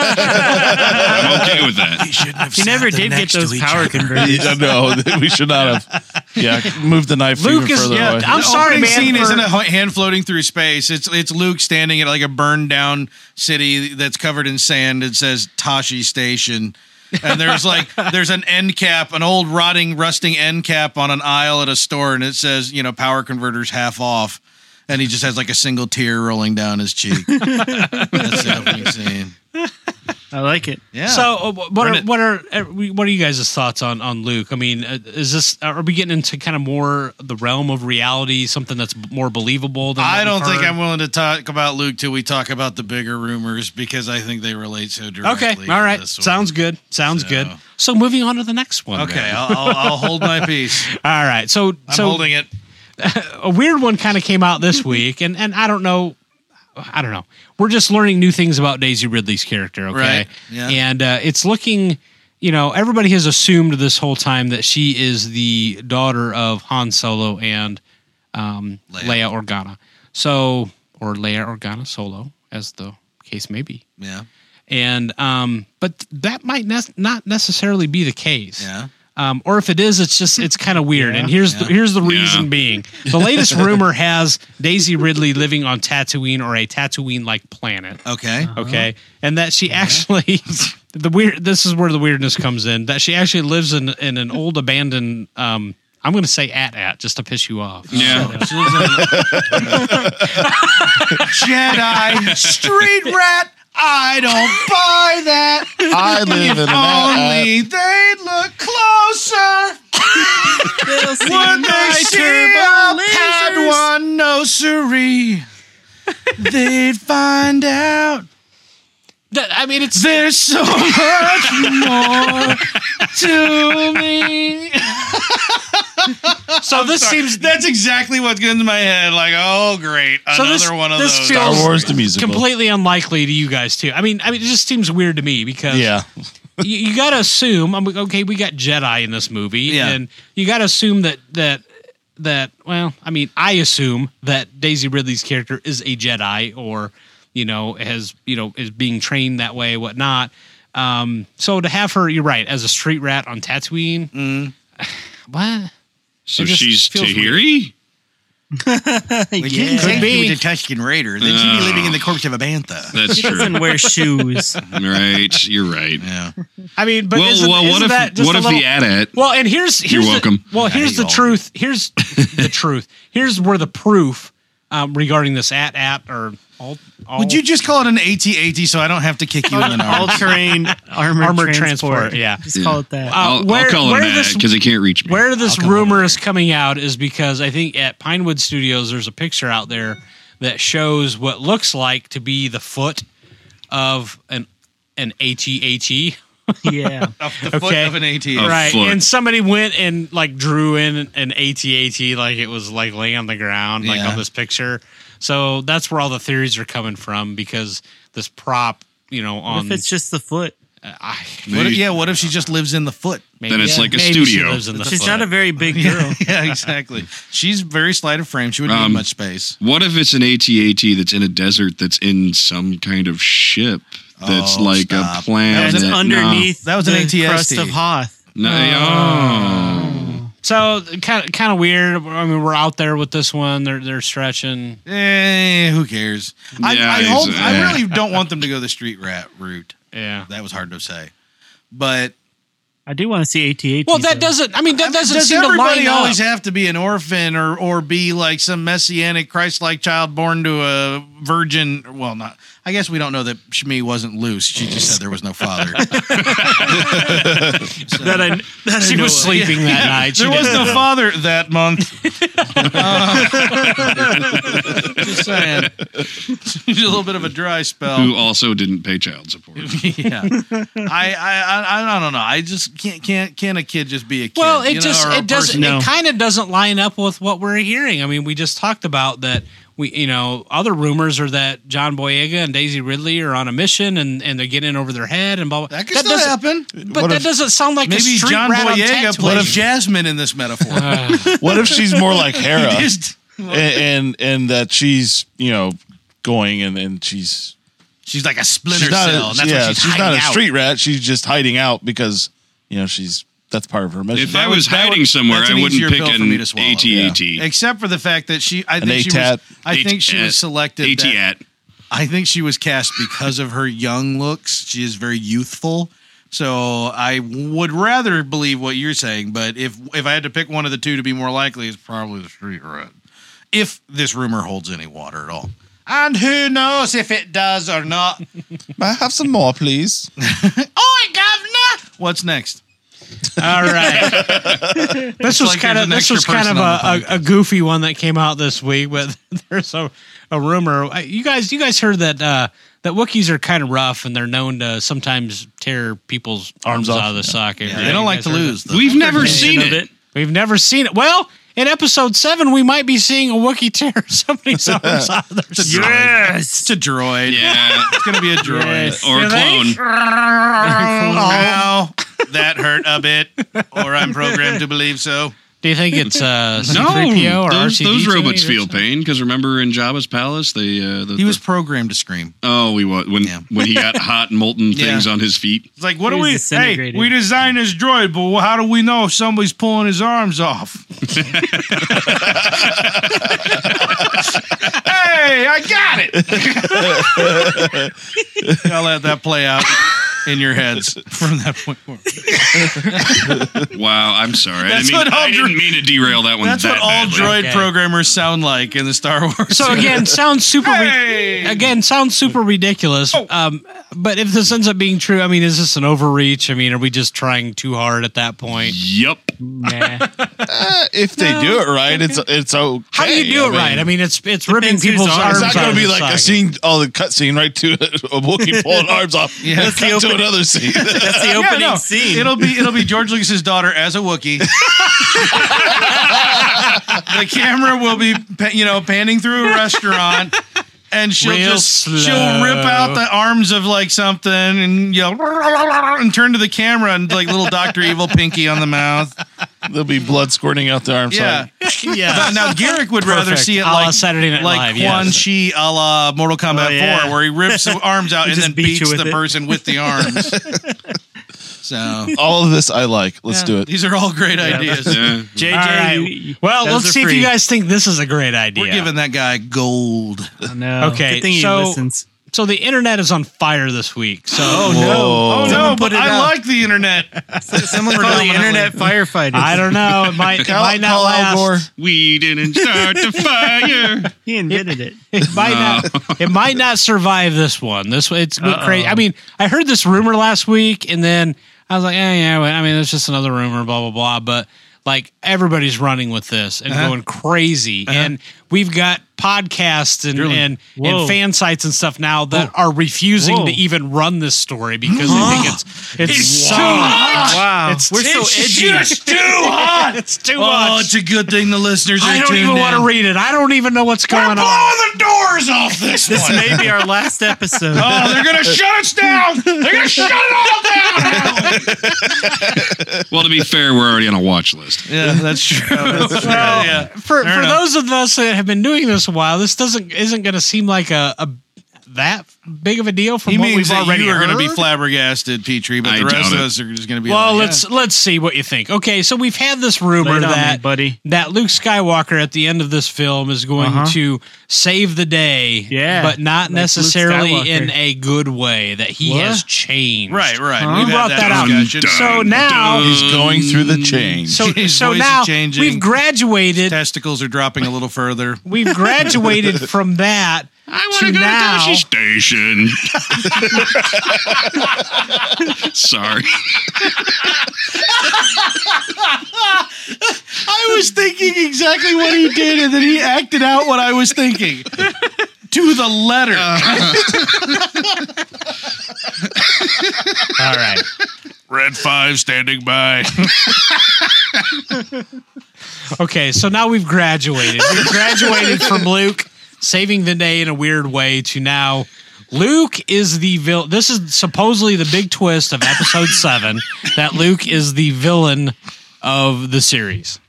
I'm okay with that. He never did get those power converters. No, we should not have. Yeah, move the knife Luke even is- further yeah, away. I'm The sorry, opening man, scene for- isn't a hand floating through space. It's Luke standing at like a burned down city that's covered in sand. It says Tashi Station, and there's an end cap, an old rusting end cap on an aisle at a store, and it says power converters half off, and he just has like a single tear rolling down his cheek. That's the opening scene. I like it. Yeah. So, what are you guys' thoughts on Luke? I mean, are we getting into kind of more the realm of reality, something that's more believable than I what don't we've think heard? I'm willing to talk about Luke till we talk about the bigger rumors because I think they relate so directly. Okay, all right, to this one. sounds good. Good. So, moving on to the next one. Okay, then. I'll hold my peace. All right. So, I'm holding it. a weird one kind of came out this week, and I don't know. We're just learning new things about Daisy Ridley's character, okay? Right, yeah. And it's looking, everybody has assumed this whole time that she is the daughter of Han Solo and Leia Organa. So, or Leia Organa Solo, as the case may be. Yeah. And but that might not necessarily be the case. Yeah. Or if it is, it's kind of weird. And here's the reason being. The latest rumor has Daisy Ridley living on Tatooine or a Tatooine-like planet. Okay. Okay, and that she actually this is where the weirdness comes in. That she actually lives in an old abandoned. I'm going to say at just to piss you off. Yeah. Jedi street rat. I don't buy that. I live in an Only they'd look closer. Would they see a Padawan? No, siree. They'd find out I mean, it's There's so much more to me. so this seems That's exactly what's going into my head. Like, oh, great. So Another this- one of this those. feels- Star Wars the musical. completely unlikely to you guys too. I mean, it just seems weird to me because Yeah. you got to assume. Okay, we got Jedi in this movie, Yeah. and you got to assume that. Well, I mean, I assume that Daisy Ridley's character is a Jedi, or is being trained that way, whatnot. So to have her, you're right, as a street rat on Tatooine. What? So It just she's feels Tahiri? Could be. a Tusken Raider. Then she'd be living in the corpse of a bantha. That's She true. doesn't wear shoes. Right. You're right. Yeah. I mean, but Well, isn't that just what a if little, the AT-AT? Well, and here's You're welcome. Here's the you all truth. Here's the truth. Here's where the proof regarding this AT-AT or all Would you just call it an AT-AT so I don't have to kick you in the nose? All-terrain armored transport. Yeah. Just call it that. I'll where- call him where that this- because he can't reach me. Where this rumor is coming out is because I think at Pinewood Studios there's a picture out there that shows what looks like to be the foot of an AT-AT. Yeah. The foot Okay. of an AT. A Right, foot. and somebody went and like drew in an AT-AT like it was like laying on the ground, like Yeah. on this picture. So that's where all the theories are coming from because this prop, What on if it's just the foot? What if she just lives in the foot? maybe, Then it's like a maybe she studio. lives in the She's foot. not a very big girl. Yeah, exactly. She's very slight of frame. She wouldn't need much space. What if it's an AT-AT that's in a desert that's in some kind of ship that's Oh, like stop. a planet? That's underneath That was an the ATST. crust of Hoth. No, oh. So kind of weird. I mean, we're out there with this one. They're stretching. Who cares? Yeah, I really don't want them to go the street rat route. Yeah. That was hard to say. But I do want to see AT-AT. Well, that doesn't. I mean, that doesn't does seem to everybody line up. always have to be an orphan or be like some messianic Christ-like child born to a virgin? Well, not. I guess we don't know that Shmi wasn't loose. She just said there was no father. She was sleeping that night. She There was didn't no know. father that month. Just saying. She's a little bit of a dry spell. Who also didn't pay child support. Yeah, I don't know. I just can't a kid just be a kid? Well, or a it person? doesn't. No. It kind of doesn't line up with what we're hearing. I mean, we just talked about that. Other rumors are that John Boyega and Daisy Ridley are on a mission and they're getting in over their head and blah blah. That could still happen. But What that if- doesn't sound like a Maybe street John rat on Boyega Tatooine. plays Jasmine in this metaphor. What if she's more like Hera Just- and that she's, going and she's She's like a splinter she's not, cell. a, And that's yeah, what she's she's not a hiding out. street rat. She's just hiding out because, that's part of her mission. If I was hiding somewhere, that's I an wouldn't easier pick pill for an me to swallow. AT-AT. Except for the fact that I think she was selected. AT-AT. I think she was cast because of her young looks. She is very youthful. So I would rather believe what you're saying, but if I had to pick one of the two to be more likely, it's probably the street rat. If this rumor holds any water at all. And who knows if it does or not. I have some more, please. Oi, governor! What's next? All right. This was like kind there's of an extra person on the a goofy one that came out this week, but there's a rumor. You guys heard that that Wookiees are kind of rough and they're known to sometimes tear people's arms out of the socket. Yeah, they don't like to lose. though. We've never seen it. We've never seen it. Well, in episode 7, we might be seeing a Wookiee tear somebody's arms out of their socket. Yes! It's a droid. Yeah. It's going to be a droid. Yes. Or a You think? clone. Ow. That hurt a bit. Or I'm programmed to believe so. Do you think it's C-3PO or those R2-D2 robots or feel something? pain because remember in Jabba's palace He was programmed to scream. when he got hot molten things Yeah. on his feet. It's like, what He do was we? Hey, disintegrated. we designed this droid, but how do we know if somebody's pulling his arms off? Hey, I got it. I'll let that play out in your heads from that point forward. Wow, I'm sorry. That's what all I didn't mean to derail that one. That's that what all badly. droid Okay. programmers sound like in the Star Wars. So again, sounds super. Hey! Sounds super ridiculous. But if this ends up being true, I mean, is this an overreach? I mean, are we just trying too hard at that point? Yup. Nah. If they do it right, it's okay. How do you do it right? I mean, it's ripping who's people's arms. arms it's not going to be like a scene. scene, the cut scene right to a Wookiee pulling arms off. Yeah. That's cut to another scene. That's the opening scene. It'll be George Lucas's daughter as a Wookiee. The camera will be panning through a restaurant, and she'll rip out the arms of like something and yell and turn to the camera and like little Dr. Evil pinky on the mouth. There'll be blood squirting out the arm. Yeah. Yeah. Now Garrick would rather Perfect. see it A la like Saturday Night like Live, Quan yes. Chi a la Mortal Kombat 4, where he rips the arms out and just then beat you beats with the it. person with the arms. So All of this I like. Let's do it. These are all great ideas. Yeah. JJ, All right. Well, those let's are see if free. you guys think this is a great idea. We're giving that guy gold. No. Okay, Good thing he so- listens. So the internet is on fire this week. So Oh Someone no, put but it I out. like the internet. Someone call the internet firefighters. I don't know. It might not Call Al last. Gore. We didn't start the fire. He invented it. It might not survive this one. It's crazy. I mean, I heard this rumor last week, and then I was like, yeah. I mean, it's just another rumor, blah blah blah. But like everybody's running with this and going crazy, and we've got podcasts and fan sites and stuff now that are refusing to even run this story because they think it's so hot. Wow. We're so edgy. It's too hot. It's too Oh, much. it's a good thing the listeners are I don't tuned even in. want to read it. I don't even know what's going on. Blowing the doors off this This one. may be our last episode. Oh, they're gonna shut us down. They're gonna shut it all down. Well, to be fair, we're already on a watch list. Yeah, that's true. That's true. Well, Yeah. for enough. those of us that have been doing this a while, this isn't going to seem like a that big of a deal from He what means we've that already you are going to be heard. flabbergasted, Petrie, but I the rest doubt of it. us are just going to be Well, like, let's see what you think. Okay, so we've had this rumor Lay it on me, that buddy. that Luke Skywalker at the end of this film is going to save the day, Yeah, but not like necessarily Luke Skywalker. in a good way. That he What? has changed. Right. Huh? We've We brought had that out. discussion. So now, He's going through the change. so His so voice is now changing. we've graduated. Testicles are dropping a little further. We've graduated from that I want to to go now. to Dashi Station. Sorry. I was thinking exactly what he did, and then he acted out what I was thinking. To the letter. All right. Red 5 standing by. Okay, so now we've graduated. We've graduated from Luke saving the day in a weird way to now Luke is the villain. This is supposedly the big twist of episode 7 that Luke is the villain of the series.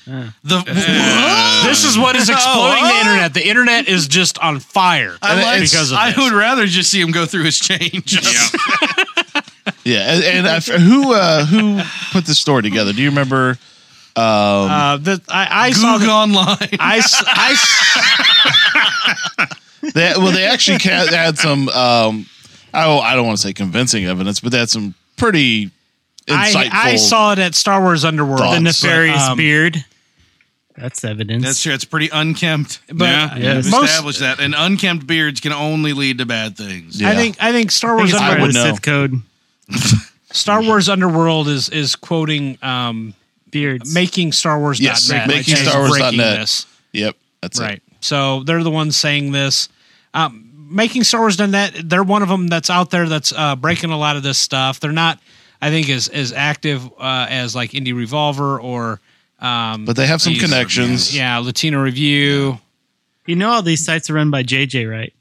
This is what is exploding the internet. The internet is just on fire because of I this. would rather just see him go through his change. Yeah, and who put this story together? Do you remember? I saw Goog online. They actually had some. I don't want to say convincing evidence, but they had some pretty insightful. I saw it at Star Wars Underworld. Thoughts. The nefarious But, beard. That's evidence. That's true. It's pretty unkempt. But Yeah. Yes. We've most, established that. And unkempt beards can only lead to bad things. Yeah. I think Star I think Wars it's part I of would the know. Sith code. Star Wars Underworld is quoting Beards. making Star Wars. Yes, .net, making as Star Wars breaking .net. this. Yep, that's Right. it. So they're the ones saying this. Making Star Wars .net, they're one of them that's out there that's breaking a lot of this stuff. They're not, I think, as active as like Indie Revolver or. But they have some these- connections. Yeah, Latino Review. You know all these sites are run by JJ, right?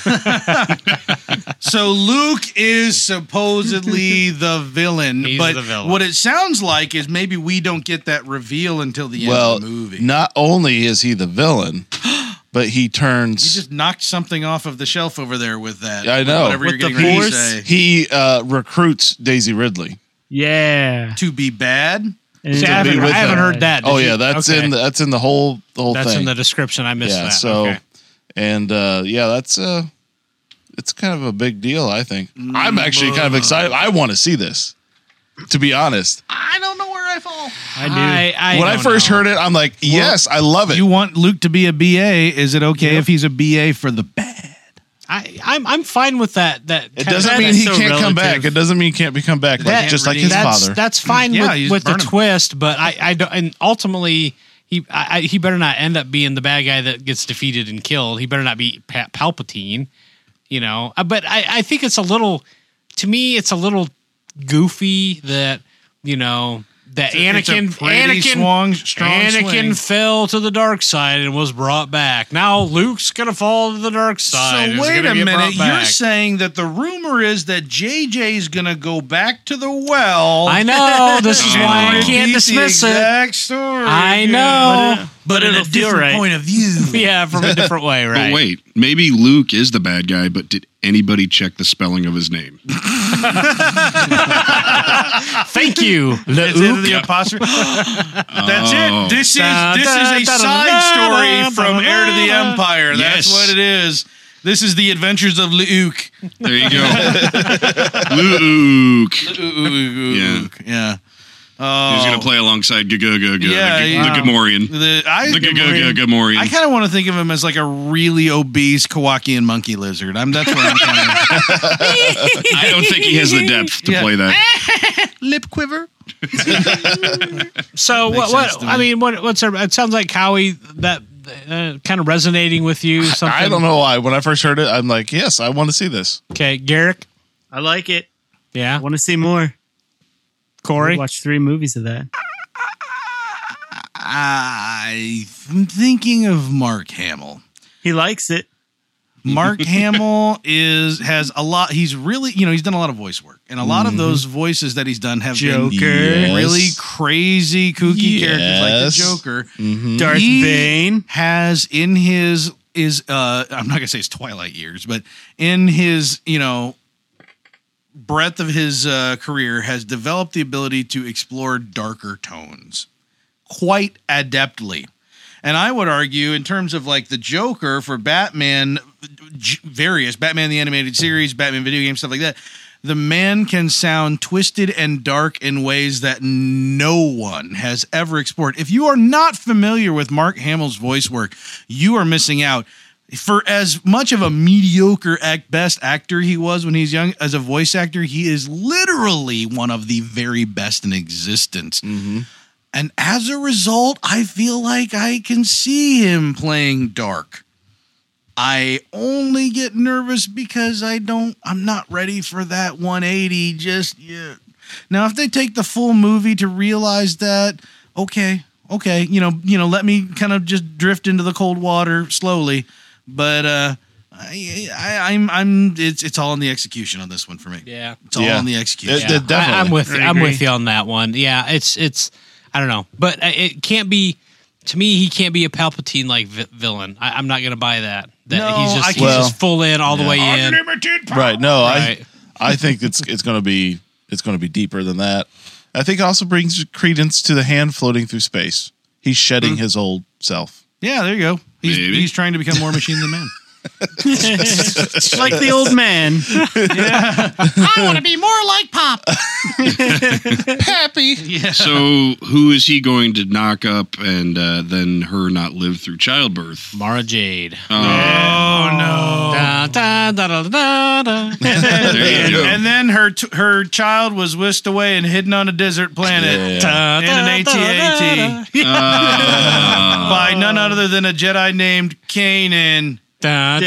So Luke is supposedly the villain, He's but the villain. what it sounds like is maybe we don't get that reveal until the end Well, of the movie. not only is he the villain, but he You turns. just knocked something off of the shelf over there with that. Yeah, I know. Whatever With you're the getting ready to Force? say. He recruits Daisy Ridley. Yeah. To be bad? And See, I be haven't, with I haven't them. heard that. Did Oh you? yeah, that's Okay. in the whole That's thing. in the description. I missed yeah. that. So, Okay. and yeah, that's it's kind of a big deal. I think I'm actually kind of excited. I want to see this. To be honest, I don't know where I fall. I do. when I don't first know. heard it, I'm like, yes, I love it. You want Luke to be a BA. Is it okay if he's a BA for the bad? I'm fine with that. It doesn't mean he can't come back. It doesn't mean he can't become back, just like his father. That's fine with the twist, but I don't. And ultimately, he better not end up being the bad guy that gets defeated and killed. He better not be Palpatine, But I think it's a little. To me, it's a little goofy that that Anakin fell to the dark side and was brought back. Now Luke's gonna fall to the dark side. So wait a minute, you're saying that the rumor is that JJ's gonna go back to the well. I know. This is why I can't dismiss it. Story. I know, but in a different point of view. Yeah, from a different way, right? But wait, maybe Luke is the bad guy, but did anybody check the spelling of his name? Thank you, Luke. The apostrophe. That's it. This is a side story from Heir to the Empire. That's what it is. This is the adventures of Luke. There you go. Luke. Yeah. He's going to play alongside the Gamorrean. The Gamorrean. I kind of want to think of him as like a really obese Kowakian monkey lizard. That's where I'm kind of. I don't think he has the depth to play that. Lip quiver. So what? I mean, what's it sounds like Howie that kind of resonating with you. Something. I don't know why. When I first heard it, I'm like, yes, I want to see this. Okay, Garrick. I like it. Yeah, I want to see more. Corey, watched 3 movies of that. I'm thinking of Mark Hamill. He likes it. Mark Hamill has a lot. He's really, he's done a lot of voice work, and a lot of those voices that he's done have been really crazy, kooky characters like the Joker. Mm-hmm. Darth Bane has in his I'm not gonna say his twilight years, but in his breadth of his career, has developed the ability to explore darker tones quite adeptly. And I would argue, in terms of like the Joker for Batman, Batman the Animated Series, Batman video game, stuff like that, the man can sound twisted and dark in ways that no one has ever explored. If you are not familiar with Mark Hamill's voice work, you are missing out. For as much of a mediocre at best actor he was when he's young, as a voice actor, he is literally one of the very best in existence. Mm-hmm. And as a result, I feel like I can see him playing dark. I only get nervous because I'm not ready for that 180 just yet. Now, if they take the full movie to realize that, okay, let me kind of just drift into the cold water slowly. But it's all in the execution on this one for me. Yeah, it's all in the execution. I'm with you on that one. Yeah, it's I don't know, but it can't be. To me, he can't be a Palpatine like villain. I'm not going to buy that. He's just full in all the way in. Unlimited power. Right? No, right. I think it's going to be deeper than that. I think it also brings credence to the hand floating through space. He's shedding his old self. Yeah, there you go. He's trying to become more machine than man. Like the old man. Yeah. I want to be more like Pop. Happy. Yeah. So who is he going to knock up and then her not live through childbirth? Mara Jade. Oh no. Da, da, da, da, da, da. And then her child was whisked away and hidden on a desert planet in an AT-AT by none other than a Jedi named Kanan. Dun.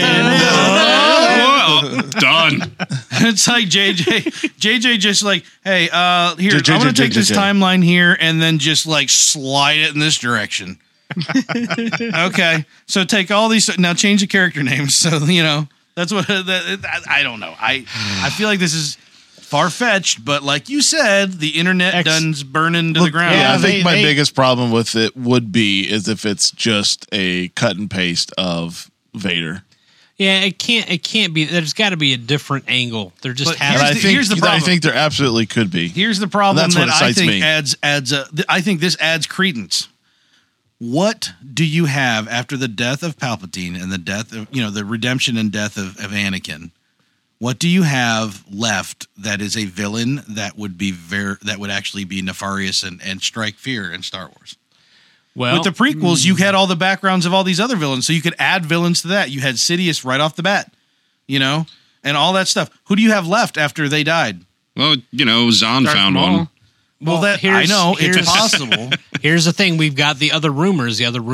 Done. It's like JJ just like, hey, here, I'm going to take this timeline here and then just like slide it in this direction. Okay. So take all these, now change the character names. So, that's what, I don't know. I feel like this is far-fetched, but like you said, the internet done's burning to the ground. Yeah, I think my biggest problem with it would be is if it's just a cut and paste of Vader. Yeah, it can't be. There's got to be a different angle. There just has to be. Here's the problem. I think there absolutely could be. Here's the problem that I think I think this adds credence. What do you have after the death of Palpatine and the death of, the redemption and death of Anakin? What do you have left that is a villain that would be that would actually be nefarious and strike fear in Star Wars? Well, with the prequels, you had all the backgrounds of all these other villains, so you could add villains to that. You had Sidious right off the bat. and all that stuff. Who do you have left after they died? Well, Zahn Darth found Maul. one. Well, that I know it's possible. Here's the thing: we've got the other rumors.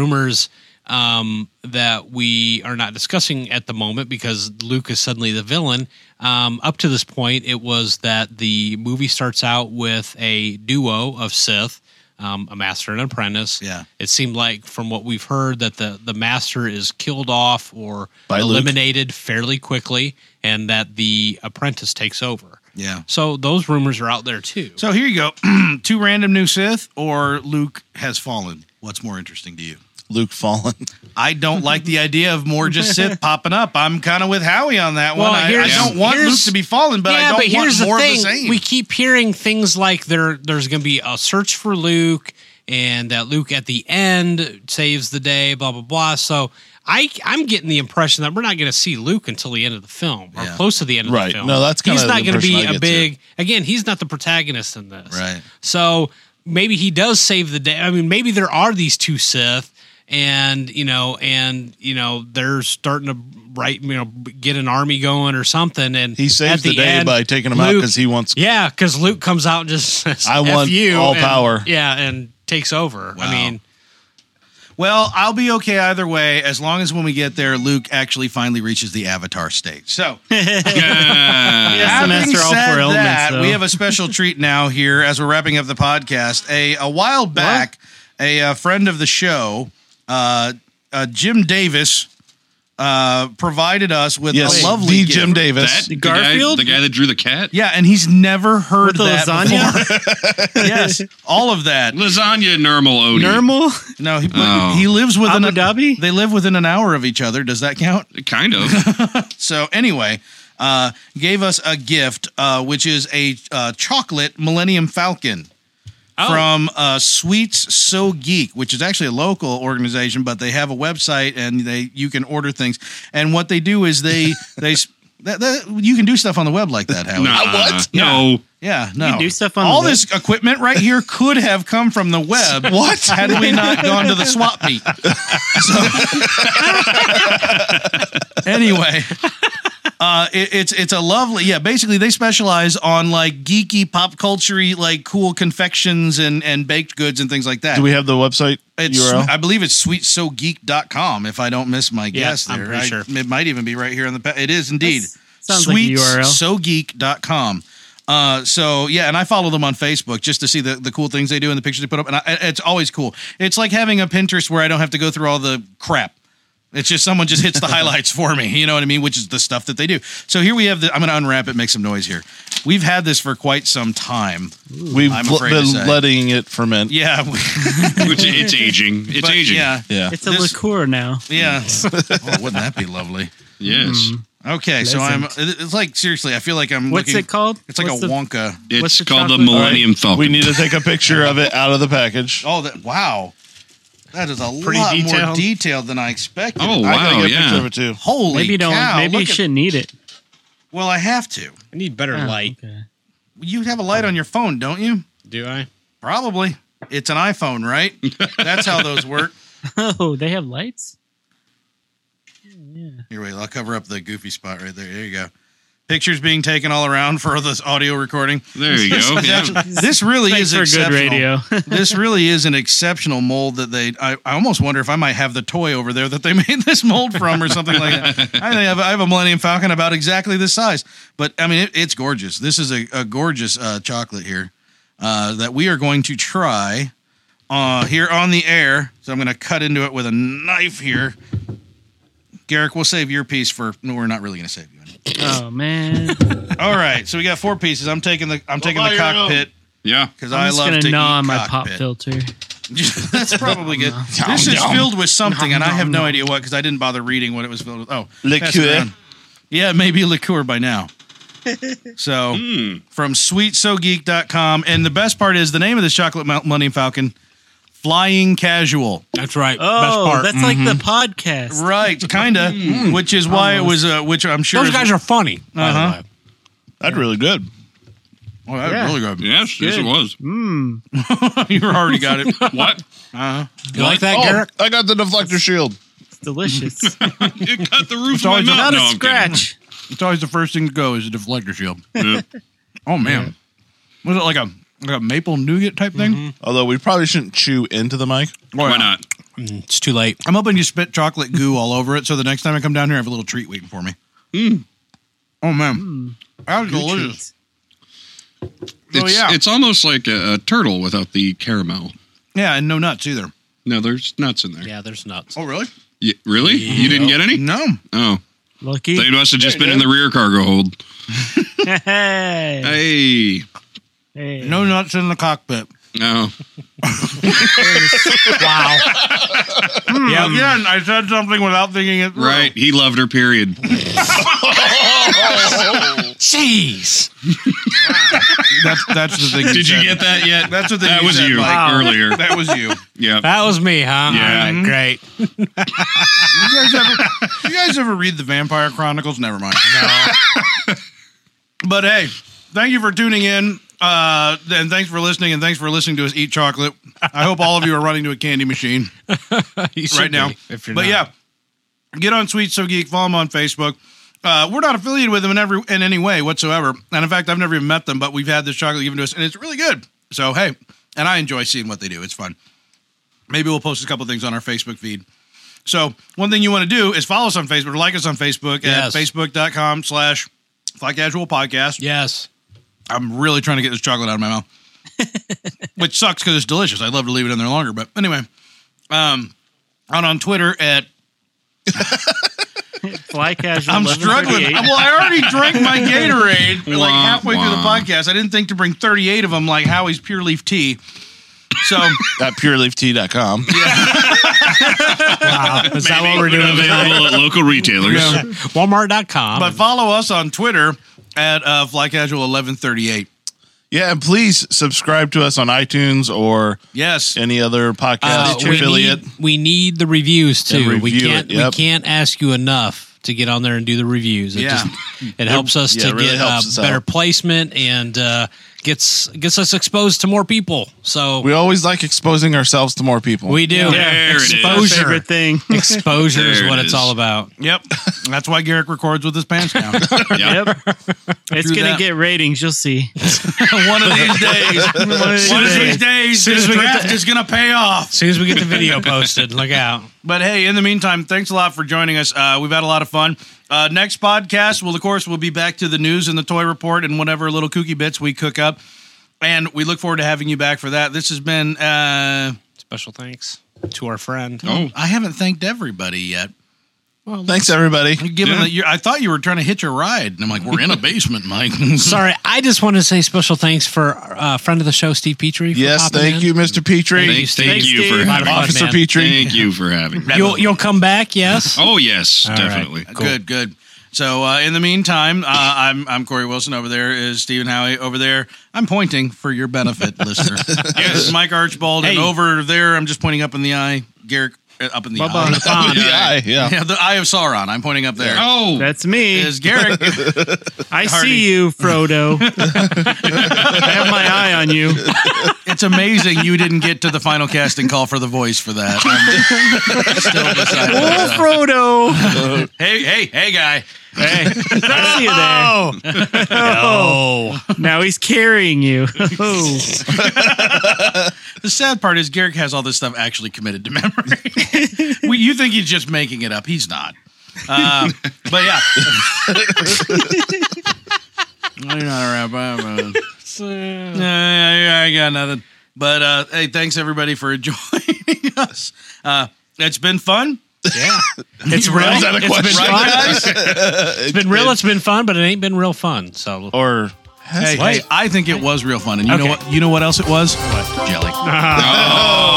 That we are not discussing at the moment because Luke is suddenly the villain. Up to this point, it was that the movie starts out with a duo of Sith, a master and an apprentice. Yeah. It seemed like from what we've heard that the master is killed off or By eliminated fairly quickly, and that the apprentice takes over. Yeah. So those rumors are out there too. So here you go. 2 random new Sith or Luke has fallen. What's more interesting to you? Luke fallen. I don't like the idea of more just Sith popping up. I'm kind of with Howie on that one. I don't want Luke to be fallen, but I don't want more of the same. We keep hearing things like there's going to be a search for Luke and that Luke at the end saves the day, blah, blah, blah. So I'm getting the impression that we're not going to see Luke until the end of the film or close to the end of the film. No, that's kind of he's not going to be a big. Again, he's not the protagonist in this. Right. So maybe he does save the day. I mean, maybe there are these 2 Sith. And they're starting to get an army going or something. And he saves the day by taking them out because he wants. Yeah, because Luke comes out and just says, "I want all power." Yeah, and takes over. Wow. I mean, well, I'll be okay either way as long as when we get there, Luke actually finally reaches the Avatar stage. So, having said that, we have a special treat now here as we're wrapping up the podcast. A while back, a friend of the show. Jim Davis provided us with a lovely gift. Jim Davis. Garfield? The guy that drew the cat? Yeah, and he's never heard with that lasagna? before. Yes, all of that. Lasagna Nermal Odie. Nermal? No, he lives within Abu Dhabi? They live within an hour of each other. Does that count? Kind of. So anyway, gave us a gift, which is a chocolate Millennium Falcon. From Sweets So Geek, which is actually a local organization, but they have a website and you can order things. And what they do is you can do stuff on the web like that. Howie. What? No. Yeah, no. You can do stuff on all the web? this equipment right here could have come from the web. What? Had we not gone to the swap meet? So, anyway. It's a lovely, basically they specialize on like geeky pop culture-y, like cool confections and baked goods and things like that. Do we have the website URL? I believe it's sweetsogeek.com if I don't miss my guess there. I'm pretty sure. It might even be right here on the it is indeed. Sounds like a URL. Sweetsogeek.com. And I follow them on Facebook just to see the cool things they do and the pictures they put up. And it's always cool. It's like having a Pinterest where I don't have to go through all the crap. It's just someone just hits the highlights for me, you know what I mean? Which is the stuff that they do. So here we have I'm going to unwrap it, make some noise here. We've had this for quite some time. We've been letting it ferment. Yeah. It's aging. It's aging. Yeah. It's a liqueur now. Yeah. Wouldn't that be lovely? Yes. Okay, so it's like, seriously, I feel like I'm What's it called? It's like Wonka. It's called the Millennium Falcon. We need to take a picture of it out of the package. Oh, wow. That is a Pretty lot detailed. more detailed than I expected. Oh, wow, I gotta get a picture of it too. Holy Maybe cow. Maybe you shouldn't need it. Well, I have to. I need better light. Okay. You have a light on your phone, don't you? Do I? Probably. It's an iPhone, right? That's how those work. Oh, they have lights? Yeah. Here, wait. I'll cover up the goofy spot right there. There you go. Pictures being taken all around for this audio recording. There you go. Yeah. This really Thanks is for good exceptional. radio. This really is an exceptional mold that I almost wonder if I might have the toy over there that they made this mold from or something like that. I have a Millennium Falcon about exactly this size. But, I mean, it's gorgeous. This is a gorgeous chocolate here that we are going to try here on the air. So I'm going to cut into it with a knife here. Garrick, we'll save your piece for... No, we're not really going to save you any. Oh, man. All right, so we got 4 pieces. I'm taking the cockpit Yeah. because I I'm love just to gonna gnaw eat on my pop cockpit. filter. That's probably good. This is filled with something, and I have no idea what because I didn't bother reading what it was filled with. Oh, pass it Liqueur. around. Yeah, maybe liqueur by now. So from sweetsogeek.com, and the best part is the name of this chocolate Millennium Falcon, Flying Casual. That's right. Oh, Best part. that's like the podcast. Right, kind of, which is why it was, which I'm sure Those guys are funny. By the way. That's really good. Oh, that's Yeah. really good. Yes, yes, it was. You already got it. What? You like that, Oh, Garrett? I got the deflector shield. It's delicious. It cut the roof of my always mouth. Not No, a I'm kidding. scratch. It's always the first thing to go is a deflector shield. Yeah. Oh man, was it like a maple nougat type thing? Although we probably shouldn't chew into the mic. Why not? It's too late. I'm hoping you spit chocolate goo all over it, so the next time I come down here, I have a little treat waiting for me. Oh man, that was delicious. It's almost like a turtle without the caramel. Yeah, and no nuts either. No, there's nuts in there. Yeah, there's nuts. Oh really? Really? You didn't get any? No. Oh, Lucky. they must have just been in the rear cargo hold. Hey. Hey, No nuts in the cockpit. no. Wow. Yeah, again, I said something without thinking it through. Right, he loved her. Period. Jeez. That's the thing. Did you get that yet? That's the thing. That was said, you Mike. earlier. That was you. Yeah. That was me, huh? Yeah. All right, great. You guys ever read the Vampire Chronicles? Never mind. No. But hey, thank you for tuning in. And thanks for listening, and thanks for listening to us eat chocolate. I hope all of you are running to a candy machine right now. If you're but not. yeah, get on Sweet So Geek. Follow them on Facebook. We're not affiliated with them in any way whatsoever. And in fact, I've never even met them, but we've had this chocolate given to us, and it's really good. So hey, and I enjoy seeing what they do. It's fun. Maybe we'll post a couple things on our Facebook feed. So one thing you want to do is follow us on Facebook or like us on Facebook at facebook.com/FlyCasualPodcast. Yes. I'm really trying to get this chocolate out of my mouth, which sucks because it's delicious. I'd love to leave it in there longer, but anyway, on Twitter at Fly Casual. I'm struggling. Well, I already drank my Gatorade like halfway through the podcast. I didn't think to bring 38 of them like Howie's Pure Leaf Tea. So At pureleaftea.com. Wow. Is that what we're doing? Available at local retailers. Walmart.com. but follow us on Twitter at FlyCasual1138. Yeah, and please subscribe to us on iTunes or Yes. any other podcast we affiliate. need the reviews too. And We review can't it, yep. we can't ask you enough to get on there and do the reviews. It it helps us to really get helps us better out. placement and gets us exposed to more people. So We always like exposing ourselves to more people. we do. There it is. Exposure. Favorite thing. Exposure is There what it it's is. all about. Yep. That's why Garrick records with his pants down. Yep. It's True going that. to get ratings. You'll see. One of these days. One of these days, this draft is going to pay off. As soon as we get the video posted, look out. But hey, in the meantime, thanks a lot for joining us. We've had a lot of fun. Next podcast, we'll be back to the news and the toy report and whatever little kooky bits we cook up. And we look forward to having you back for that. This has been... Special thanks to our friend. Oh, I haven't thanked everybody yet. Well, Thanks, everybody. Given that I thought you were trying to hitch a ride. And I'm like, we're in a basement, Mike. sorry, I just want to say special thanks for friend of the show, Steve Petrie. For Yes, popping thank in. you, Mr. Petrie. Thank you, Steve. Thank you for Steve. having Fun, Officer man. Petrie. Thank you for having me. You'll come back, yes? Oh, yes, All right. definitely. Cool. Good. So in the meantime, I'm Corey Wilson. Over there is Stephen Howie. Over there, I'm pointing for your benefit, listener. Yes, Mike Archibald. And Hey. over there, I'm just pointing up in the eye. Garrick, up in the Bubba on the eye. pond. Yeah. Yeah, the eye of Sauron. I'm pointing up there. Oh, That's me. Is Garrick? I Hardy. see you, Frodo. I have my eye on you. It's amazing you didn't get to the final casting call for the voice for that. I'm still beside myself. Frodo. Hey, guy. Hey, I see you there. No. Now he's carrying you. Oh. The sad part is Garrick has all this stuff actually committed to memory. You think he's just making it up. He's not. But yeah. You're not a rapper. I got nothing. But hey, thanks everybody for joining us. It's been fun. Yeah. It's real. Is that a It's question? been Right, fun. guys? It's been real. It's been fun, but it ain't been real fun. So Or Hey, I think it was real fun. And you know Okay. what? You know what else it was? Jelly. oh.